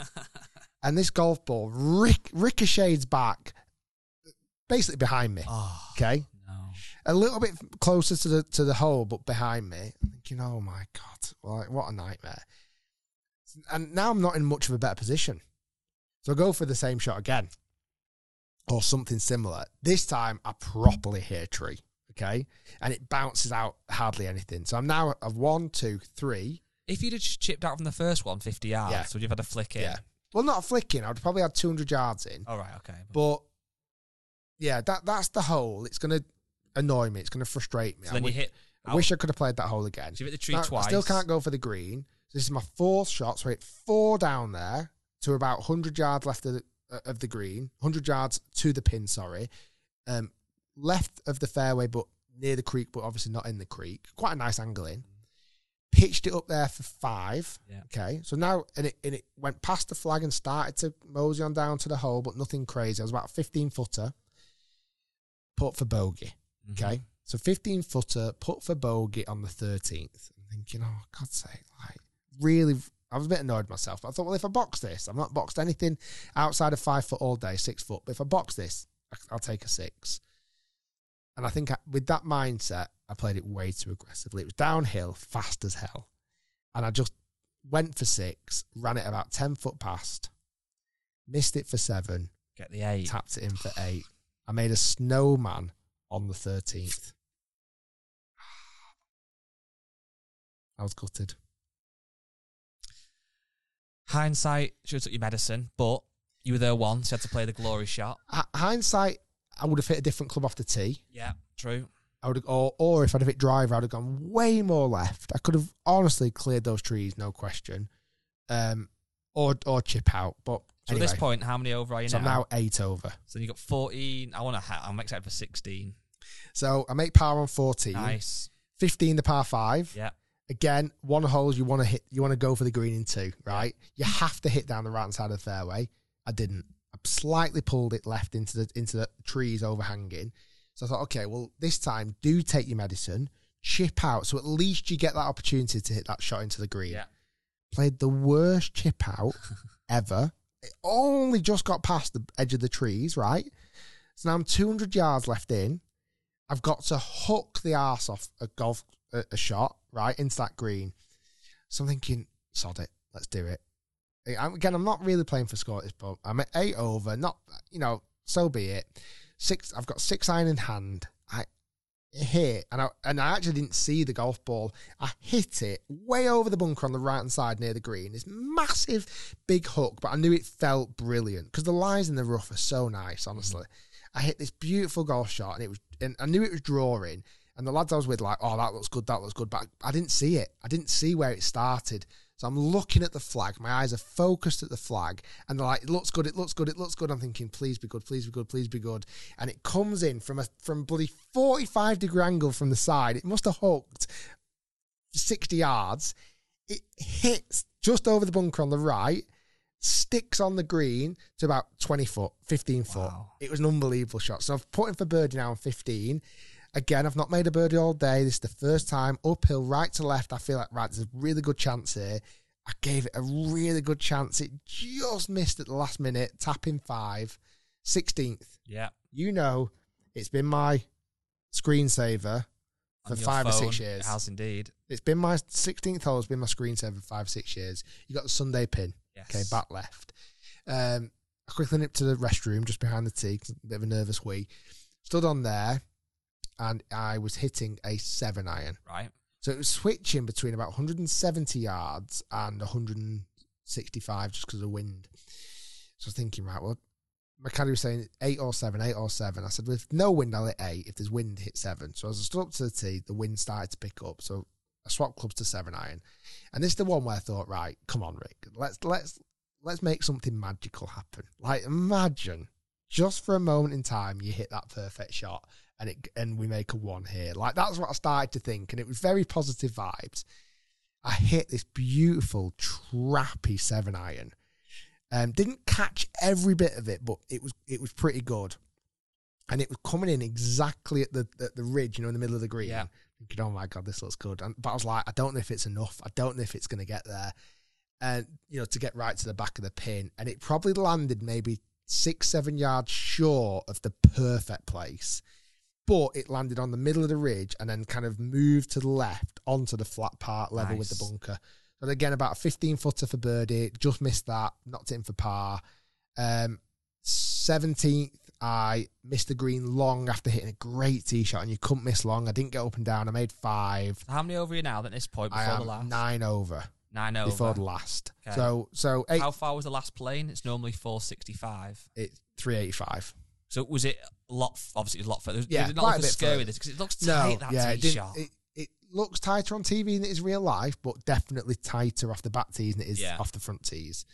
and this golf ball ric- ricochets back, basically behind me. Oh, okay, no. A little bit closer to the to the hole, but behind me. I'm thinking, oh my God, like, what a nightmare! And now I'm not in much of a better position. So I go for the same shot again, or something similar. This time, I properly hit a tree, okay? And it bounces out hardly anything. So I'm now at one, two, three. If you'd have chipped out from the first one, fifty yards, yeah. would you have had a flick in? Yeah. Well, not a flick in. I'd probably had two hundred yards in. All right, okay. But, yeah, that that's the hole. It's going to annoy me. It's going to frustrate me. So then I you w- hit... I wish I could have played that hole again. So you hit the tree now, twice. I still can't go for the green. So this is my fourth shot. So I hit four down there to about one hundred yards left of the, uh, of the green, one hundred yards to the pin, sorry. Um, left of the fairway, but near the creek, but obviously not in the creek. Quite a nice angle in. Pitched it up there for five. Yeah. Okay. So now, and it, and it went past the flag and started to mosey on down to the hole, but nothing crazy. I was about a fifteen footer. Put for bogey. Mm-hmm. Okay. So fifteen footer, put for bogey on the thirteenth. I'm thinking, oh, God's sake, like, really, I was a bit annoyed myself. But I thought, well, if I box this, I've not boxed anything outside of five foot all day, six foot. But if I box this, I'll take a six. And I think I, with that mindset, I played it way too aggressively. It was downhill, fast as hell. And I just went for six, ran it about ten foot past, missed it for seven. Get the eight. Tapped it in for eight. I made a snowman on the thirteenth. I was gutted. Hindsight, should have took your medicine, but you were there once, you had to play the glory shot. H- hindsight, I would have hit a different club off the tee. Yeah, true. I would have, or, or if I'd have hit driver, I'd have gone way more left. I could have honestly cleared those trees, no question. Um, or or chip out. But so anyway, at this point, how many over are you so now? So I'm now eight over. So you got fourteen. I want to. Ha- I'm excited for sixteen. So I make par on fourteen. Nice. fifteen, the par five. Yeah. Again, one hole you want to hit. You want to go for the green in two, right? You have to hit down the right hand side of the fairway. I didn't. I slightly pulled it left into the into the trees overhanging. So I thought, okay, well, this time do take your medicine, chip out, so at least you get that opportunity to hit that shot into the green. Yeah. Played the worst chip out ever. It only just got past the edge of the trees, right? So now I'm two hundred yards left in. I've got to hook the arse off a golf a, a shot, right, into that green. So I'm thinking, sod it, let's do it. Again, I'm not really playing for score at this point. I'm at eight over, not, you know, so be it. Six. I've got six iron in hand. I hit, and I and I actually didn't see the golf ball. I hit it way over the bunker on the right hand side near the green. This massive, big hook, but I knew it felt brilliant because the lines in the rough are so nice. Honestly, mm. I hit this beautiful golf shot, and it was, and I knew it was drawing. And the lads I was with, like, oh, that looks good, that looks good. But I didn't see it. I didn't see where it started. So I'm looking at the flag. My eyes are focused at the flag. And they're like, it looks good, it looks good, it looks good. I'm thinking, please be good, please be good, please be good. And it comes in from a from bloody forty-five degree angle from the side. It must have hooked sixty yards. It hits just over the bunker on the right, sticks on the green to about twenty foot, fifteen foot. Wow. It was an unbelievable shot. So I've put in for birdie now on fifteen. Again, I've not made a birdie all day. This is the first time. Uphill, right to left. I feel like, right, there's a really good chance here. I gave it a really good chance. It just missed at the last minute. Tapping five. sixteenth. Yeah. You know, it's been my screensaver for On your five or phone, six years. It has indeed. It's been my sixteenth hole. It's been my screensaver for five, six years. You got the Sunday pin. Yes. Okay, back left. Um, I quickly nipped to the restroom just behind the tee. A bit of a nervous wee. Stood on there, and I was hitting a seven iron. Right. So it was switching between about one hundred seventy yards and one hundred sixty-five just because of wind. So I was thinking, right, well, my caddy was saying eight or seven, eight or seven. I said, well, if no wind, I'll hit eight. If there's wind, hit seven. So as I stood up to the tee, the wind started to pick up. So I swapped clubs to seven iron. And this is the one where I thought, right, come on, Rick, let's let's let's make something magical happen. Like, imagine just for a moment in time you hit that perfect shot and it and we make a one here. Like, that's what I started to think, and it was very positive vibes. I hit this beautiful trappy seven iron. Um, didn't catch every bit of it, but it was it was pretty good. And it was coming in exactly at the at the ridge, you know, in the middle of the green. Yeah. Thinking, oh my God, this looks good. And, but I was like, I don't know if it's enough. I don't know if it's going to get there. And, you know, to get right to the back of the pin. And it probably landed maybe six, seven yards short of the perfect place. But it landed on the middle of the ridge and then kind of moved to the left onto the flat part level Nice. with the bunker. So again, about a fifteen footer for birdie. Just missed that. Knocked it in for par. Um, seventeenth, I missed the green long after hitting a great tee shot, and you couldn't miss long. I didn't get up and down. I made five. How many over are you now at this point before I am the last? nine over. Nine over. Before the last. Okay. So, so eight. How far was the last plane? It's normally four sixty-five. It's three eighty-five. So was it a lot? Obviously, it was a lot further. Yeah, Did it not quite look a as bit scary further. this because it looks No, tight. That yeah, tee it, didn't, shot. it, it looks tighter on T V than it is real life, but definitely tighter off the back tees than it is Yeah. off the front tees.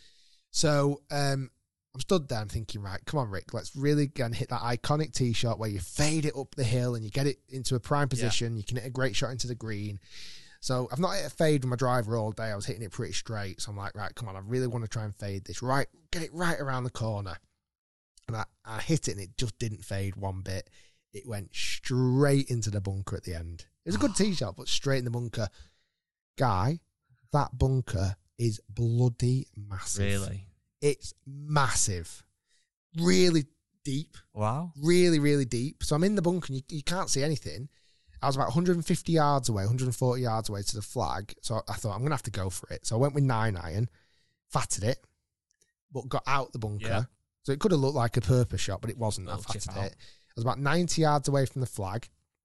So um, I'm stood there and thinking, right, come on, Rick, let's really go and hit that iconic tee shot where you fade it up the hill and you get it into a prime position. Yeah. You can hit a great shot into the green. So I've not hit a fade with my driver all day. I was hitting it pretty straight. So I'm like, right, come on, I really want to try and fade this. Right, get it right around the corner. And I, I hit it and it just didn't fade one bit. It went straight into the bunker at the end. It was a good tee shot, but straight in the bunker. Guy, that bunker is bloody massive. Really? It's massive. Really deep. Wow. Really, really deep. So I'm in the bunker and you, you can't see anything. I was about one hundred fifty yards away, one hundred forty yards away to the flag. So I thought, I'm going to have to go for it. So I went with nine iron, fatted it, but got out the bunker. Yeah. So it could have looked like a purpose shot, but it wasn't. I Little chip fatted out. it. I was about ninety yards away from the flag.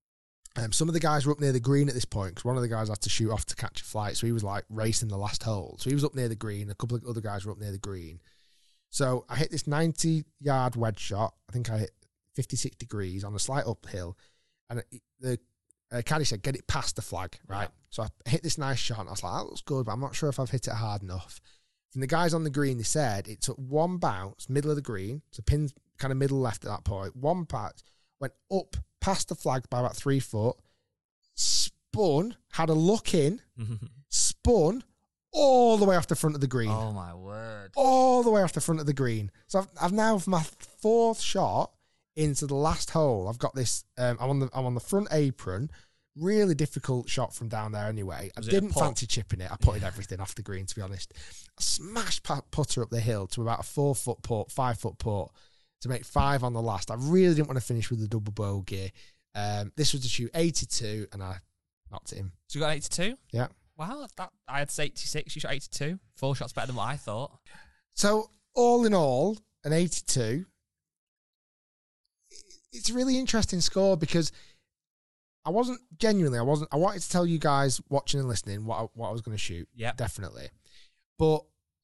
Um, some of the guys were up near the green at this point because one of the guys had to shoot off to catch a flight. So he was like racing the last hole. So he was up near the green. A couple of other guys were up near the green. So I hit this ninety yard wedge shot. I think I hit fifty-six degrees on a slight uphill. And it, the uh, caddy said, get it past the flag, right? Yeah. So I hit this nice shot and I was like, that looks good, but I'm not sure if I've hit it hard enough. And the guys on the green, they said it took one bounce, middle of the green, so pins kind of middle left at that point. One bounce, went up past the flag by about three foot, spun, had a look in, spun all the way off the front of the green. Oh my word! All the way off the front of the green. So I've, I've now for my fourth shot into the last hole. I've got this. Um, I'm on the I'm on the front apron. Really difficult shot from down there. Anyway, Was I it a didn't putt? fancy chipping it. I putted everything off the green. To be honest, I smashed pat- putter up the hill to about a four foot putt, five foot putt to make five on the last. I really didn't want to finish with a double bogey. Um, this was to shoot eighty-two, and I knocked it in. So you got eighty-two? Yeah. Wow, that I had eighty-six. You shot eighty-two. Four shots better than what I thought. So all in all, an eighty-two. It's a really interesting score because I wasn't genuinely. I wasn't. I wanted to tell you guys watching and listening what I, what I was going to shoot. Yeah, definitely. But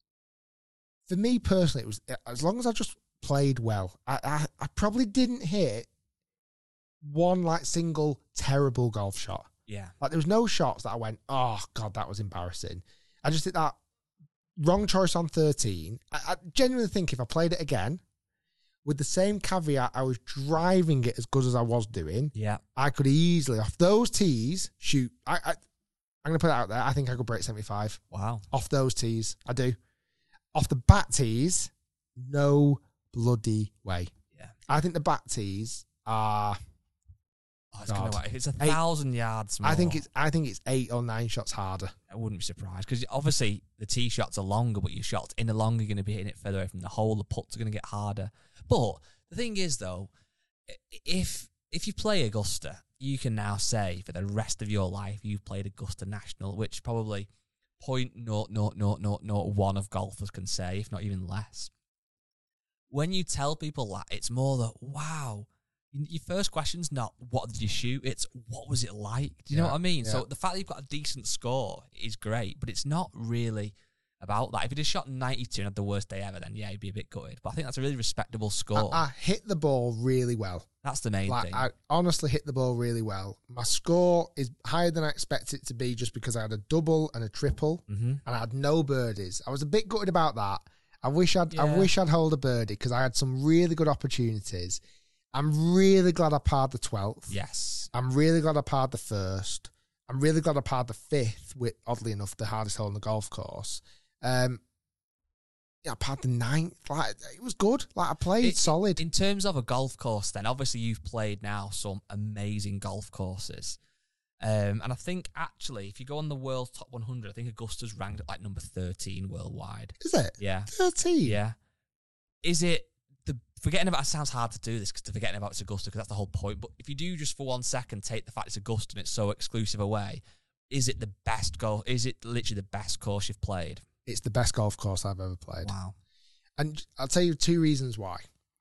for me personally, it was as long as I just played well. I I, I probably didn't hit one like single terrible golf shot. Yeah. Like there was no shots that I went, oh God, that was embarrassing. I just did that wrong choice on thirteen. I, I genuinely think if I played it again, with the same caveat, I was driving it as good as I was doing. Yeah. I could easily, off those tees, shoot. I, I, I'm going to put it out there. I think I could break seventy-five. Wow. Off those tees. I do. Off the back tees, no bloody way. Yeah. I think the back tees are... Oh, it's, God. gonna, it's a Eight- thousand yards more. I think it's I think it's eight or nine shots harder. I wouldn't be surprised because obviously the tee shots are longer, but your shots in the long are going to be hitting it further away from the hole. The putts are going to get harder. But the thing is, though, if if you play Augusta, you can now say for the rest of your life you've played Augusta National, which probably point naught naught naught naught naught one of golfers can say, if not even less. When you tell people that, it's more that wow. Your first question's not what did you shoot, it's what was it like? Do you know Yeah, what I mean? yeah. So the fact that you've got a decent score is great, but it's not really about that. If you just shot ninety-two and had the worst day ever, then yeah, you'd be a bit gutted. But I think that's a really respectable score. I, I hit the ball really well. That's the main Like thing. I honestly hit the ball really well. My score is higher than I expected it to be just because I had a double and a triple, mm-hmm. and I had no birdies. I was a bit gutted about that. I wish I'd I Yeah. wish I'd hold a birdie because I had some really good opportunities. I'm really glad I parred the twelfth. Yes. I'm really glad I parred the first. I'm really glad I parred the fifth, with oddly enough the hardest hole on the golf course. Um, yeah, I parred the ninth. Like it was good. Like I played It- solid. In terms of a golf course, then obviously you've played now some amazing golf courses. Um, and I think actually, if you go on the world top one hundred, I think Augusta's ranked at like number thirteen worldwide. Is it? Yeah. thirteen. Yeah. Is it the forgetting about it sounds hard to do this because to forgetting about it's Augusta because that's the whole point. But if you do just for one second take the fact it's Augusta and it's so exclusive away, is it the best golf? Is it literally the best course you've played? It's the best golf course I've ever played. Wow. And I'll tell you two reasons why.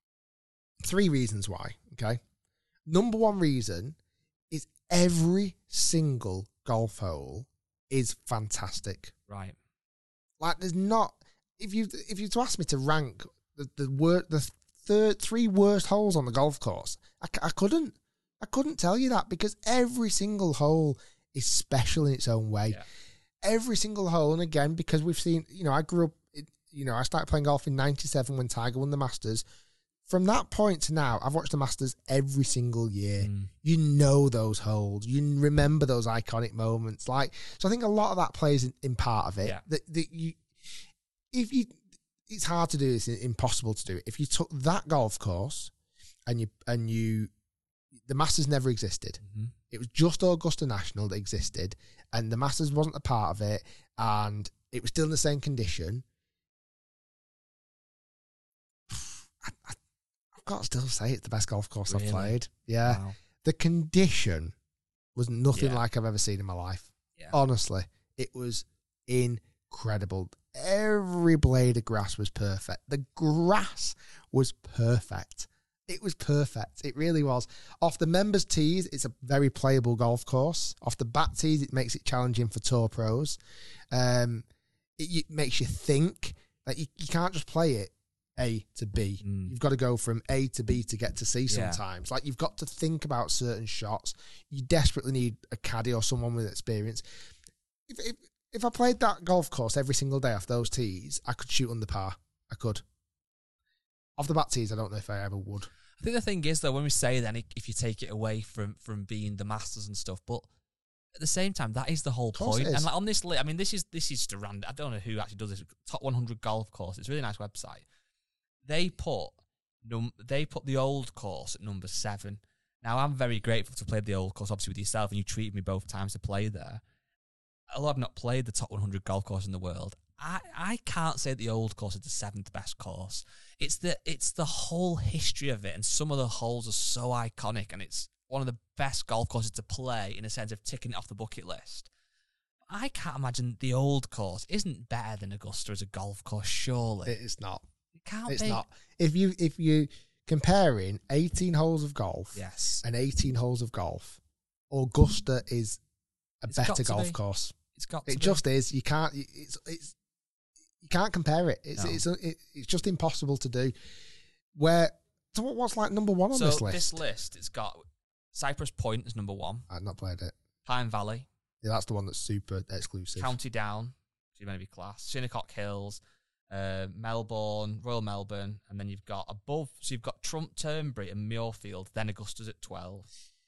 Three reasons why, okay? Number one reason is every single golf hole is fantastic. Right. Like there's not if you if you to ask me to rank the the wor- the third three worst holes on the golf course, I, c- I couldn't. I couldn't tell you that because every single hole is special in its own way. Yeah. Every single hole, and again, because we've seen, you know, I grew up, you know, I started playing golf in ninety-seven when Tiger won the Masters. From that point to now, I've watched the Masters every single year. Mm. You know those holes. You remember those iconic moments. Like, so I think a lot of that plays in, in part of it. Yeah. That, that you, if you, it's hard to do this, it's impossible to do it. If you took that golf course and you, and you, the Masters never existed. Mm-hmm. It was just Augusta National that existed, and the Masters wasn't a part of it, and it was still in the same condition. I, I, I've got to still say it's the best golf course Really? I've played. Yeah. Wow. The condition was nothing Yeah. like I've ever seen in my life. Yeah. Honestly, it was incredible. Every blade of grass was perfect. The grass was perfect. It was perfect. It really was. Off the members' tees, it's a very playable golf course. Off the back tees, it makes it challenging for tour pros. Um, it, it makes you think. Like you, you can't just play it A to B. Mm. You've got to go from A to B to get to C Yeah. sometimes. Like you've got to think about certain shots. You desperately need a caddy or someone with experience. If, if, if I played that golf course every single day off those tees, I could shoot under par. I could. Off the back tees, I don't know if I ever would. I think the thing is, though, when we say then, if you take it away from, from being the Masters and stuff, but at the same time, that is the whole course point. it is. And like on this list, I mean, this is this is just a random. I don't know who actually does this. Top one hundred golf course. It's a really nice website. They put num they put the old course at number seven. Now I'm very grateful to play the old course, obviously with yourself, and you treated me both times to play there. Although I've not played the top one hundred golf course in the world, I, I can't say the old course is the seventh best course. It's the it's the whole history of it, and some of the holes are so iconic, and it's one of the best golf courses to play in a sense of ticking it off the bucket list. I can't imagine the old course isn't better than Augusta as a golf course, surely. It's not. It can't It's be. not. If you if you comparing eighteen holes of golf Yes. and eighteen holes of golf, Augusta is a It's got better to golf be. course. It's got to It be. just is. You can't. It's it's you can't compare it. It's No. it's it, it's just impossible to do. Where so what, what's like number one on so this list? list, it's got Cypress Point is number one. I've not played it. Pine Valley. Yeah, that's the one that's super exclusive. County Down, so you're going to be class. Shinnecock Hills, uh, Melbourne, Royal Melbourne, and then you've got above, so you've got Trump, Turnberry and Muirfield, then Augusta's at twelve.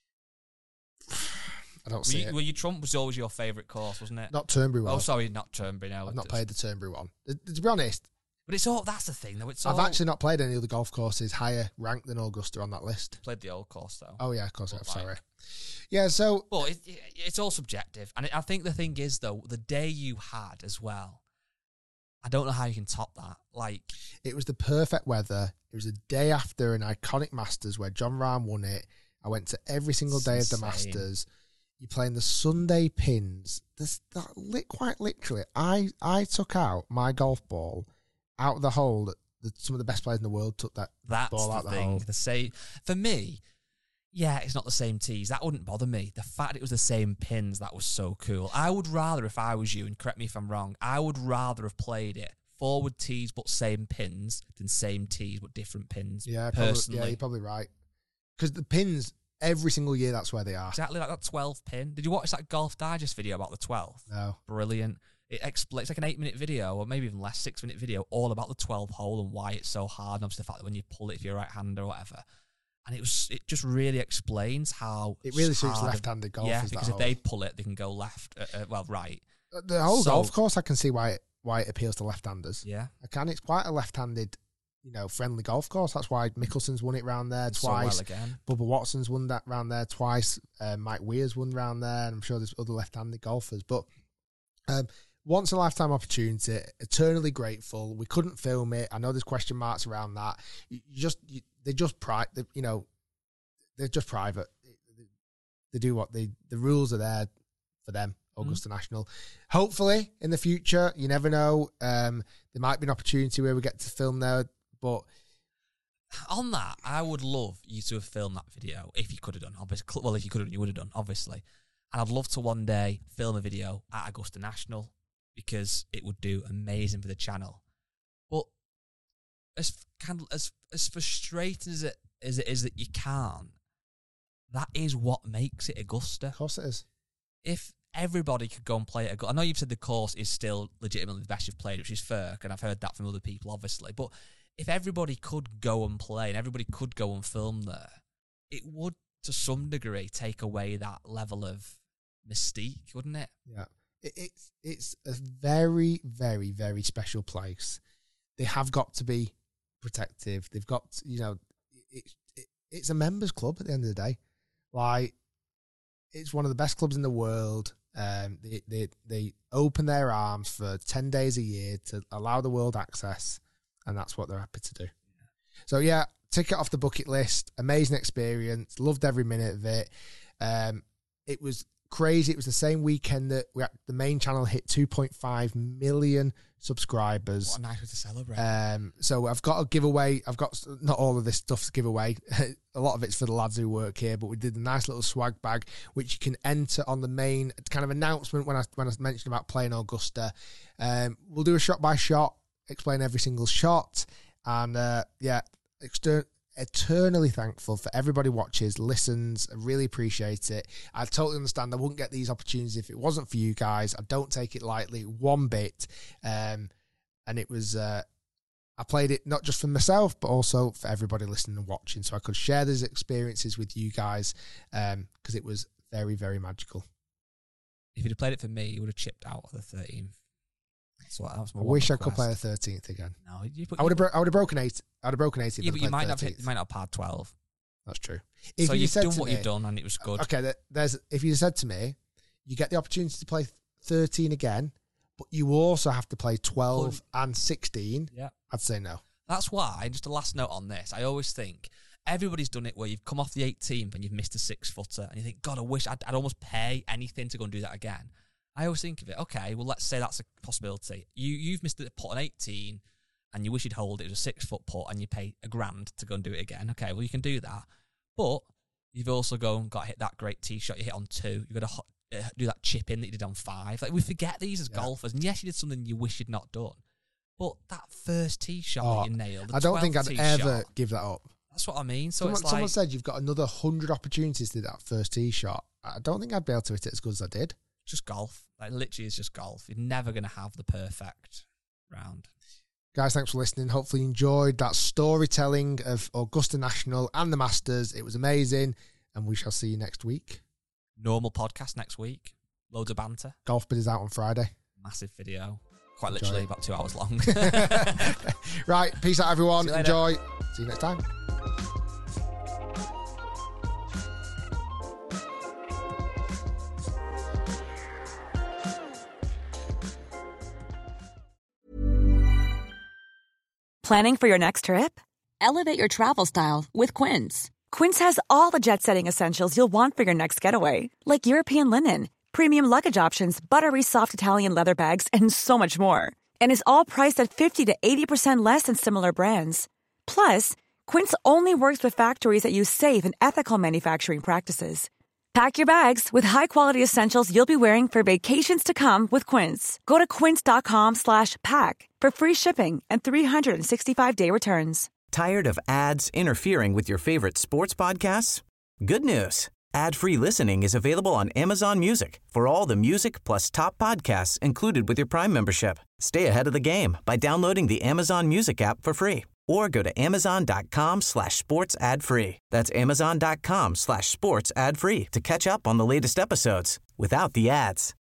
I don't were see you, it. Were you Trump was always your favourite course, wasn't it? Not Turnberry one. Oh, sorry, not Turnberry. No, I've not It's- played the Turnberry one. Uh, To be honest, But it's all that's the thing, though. It's I've all, actually not played any other golf courses higher ranked than Augusta on that list. played the old course though. Oh yeah, of course. But I'm sorry. like- Yeah, so But it, it, it's all subjective, and I think the thing is though, the day you had as well. I don't know how you can top that. Like it was the perfect weather. It was the day after an iconic Masters where John Rahm won it. I went to every single day of the insane. Masters. You're playing the Sunday pins. There's that lit quite literally. I I took out my golf ball out of the hole that the, some of the best players in the world took that That's ball the out the thing. hole. The same for me. Yeah, it's not the same tees. That wouldn't bother me. The fact it was the same pins, that was so cool. I would rather, if I was you, and correct me if I'm wrong, I would rather have played it forward tees but same pins than same tees but different pins. Yeah, probably, personally, yeah, you're probably right. Because the pins every single year, that's where they are. exactly like that twelve pin. Did you watch that Golf Digest video about the twelve? No. Brilliant. It expl- It's like an eight-minute video, or maybe even less, six-minute video, all about the twelve hole and why it's so hard, and obviously the fact that when you pull it, if you're right-handed or whatever. And it was, it just really explains how It really suits hard- left-handed golfers. Yeah, that because if hole. they pull it, they can go left, uh, uh, well, right. the whole So- golf course, I can see why it why it appeals to left-handers. Yeah. I can. It's quite a left-handed, you know, friendly golf course. That's why Mickelson's won it round there So twice. well again. Bubba Watson's won that round there twice. Uh, Mike Weir's won round there, and I'm sure there's other left-handed golfers. But um, once in a lifetime opportunity, eternally grateful. We couldn't film it. I know there's question marks around that. You, you just you, they're just pri- they, you know, they're just private. They do what they the rules are there for them. Augusta mm. National. Hopefully, in the future, you never know. Um, there might be an opportunity where we get to film there, but on that, I would love you to have filmed that video if you could have done. Obviously, well, if you could have, you would have done, obviously. And I'd love to one day film a video at Augusta National because it would do amazing for the channel. But as kind of, as as frustrating as it as it is that you can't, that is what makes it Augusta. Of course it is. If everybody could go and play it, I know you've said the course is still legitimately the best you've played, which is fair, and I've heard that from other people, obviously. But if everybody could go and play and everybody could go and film there, it would, to some degree, take away that level of mystique, wouldn't it? Yeah. It, it's it's a very, very, very special place. They have got to be protective. They've got, to, you know, it, it, it's a members club at the end of the day. Like, it's one of the best clubs in the world. Um, they, they, they open their arms for ten days a year to allow the world access, and that's what they're happy to do. Yeah. So, yeah, tick it off the bucket list. Amazing experience. Loved every minute of it. Um, it was crazy. It was the same weekend that we had, the main channel hit two point five million subscribers. What a nice way to celebrate. Um, so I've got a giveaway. I've got not all of this stuff to give away. A lot of it's for the lads who work here, but we did a nice little swag bag, which you can enter on the main kind of announcement when I when I mentioned about playing Augusta. Um, we'll do a shot by shot, explain every single shot, and uh, yeah, exter- eternally thankful for everybody watches, listens. I really appreciate it. I totally understand I wouldn't get these opportunities if it wasn't for you guys. I don't take it lightly one bit. Um, and it was, uh, I played it not just for myself, but also for everybody listening and watching. So I could share these experiences with you guys um, because it was very, very magical. If you'd have played it for me, you would have chipped out of the thirteenth. That's what, that was my I one wish I request. could play the thirteenth again. No, you put, I would have. Bro- I would have broken eight. I would have broken eighty. Yeah, but you might have. have hit, you might not have had twelve. That's true. If so you you've said done to what me, you've done, and it was good. Okay, there's. If you said to me, you get the opportunity to play thirteen again, but you also have to play twelve and sixteen. Yeah, I'd say no. That's why. Just a last note on this. I always think everybody's done it where you've come off the eighteenth and you've missed a six footer, and you think, God, I wish I'd, I'd almost pay anything to go and do that again. I always think of it, okay, well, let's say that's a possibility. You, you've missed a putt on eighteen, and you wish you'd hold it. It was a six-foot putt, and you pay a grand to go and do it again. Okay, well, you can do that. But you've also gone, got to hit that great tee shot you hit on two. You've got to uh, do that chip in that you did on five. Like, we forget these as yeah. golfers. And yes, you did something you wish you'd not done. But that first tee shot oh, that you nailed, the I don't think I'd tee ever shot, give that up. That's what I mean. So someone, it's like someone said you've got another hundred opportunities to do that first tee shot. I don't think I'd be able to hit it as good as I did. Just golf. Like literally, it's just golf. You're never going to have the perfect round. Guys, thanks for listening. Hopefully you enjoyed that storytelling of Augusta National and the Masters. It was amazing, and we shall see you next week. Normal podcast next week. Loads of banter. Golf bid is out on Friday. Massive video. Quite Enjoy literally it. about two hours long. Right, peace out, everyone. See you later. Enjoy. See you next time. Planning for your next trip? Elevate your travel style with Quince. Quince has all the jet-setting essentials you'll want for your next getaway, like European linen, premium luggage options, buttery soft Italian leather bags, and so much more. And is all priced at fifty to eighty percent less than similar brands. Plus, Quince only works with factories that use safe and ethical manufacturing practices. Pack your bags with high-quality essentials you'll be wearing for vacations to come with Quince. Go to quince.com slash pack for free shipping and three sixty-five day returns. Tired of ads interfering with your favorite sports podcasts? Good news. Ad-free listening is available on Amazon Music for all the music plus top podcasts included with your Prime membership. Stay ahead of the game by downloading the Amazon Music app for free or go to amazon.com slash sports ad free. That's amazon.com slash sports ad free to catch up on the latest episodes without the ads.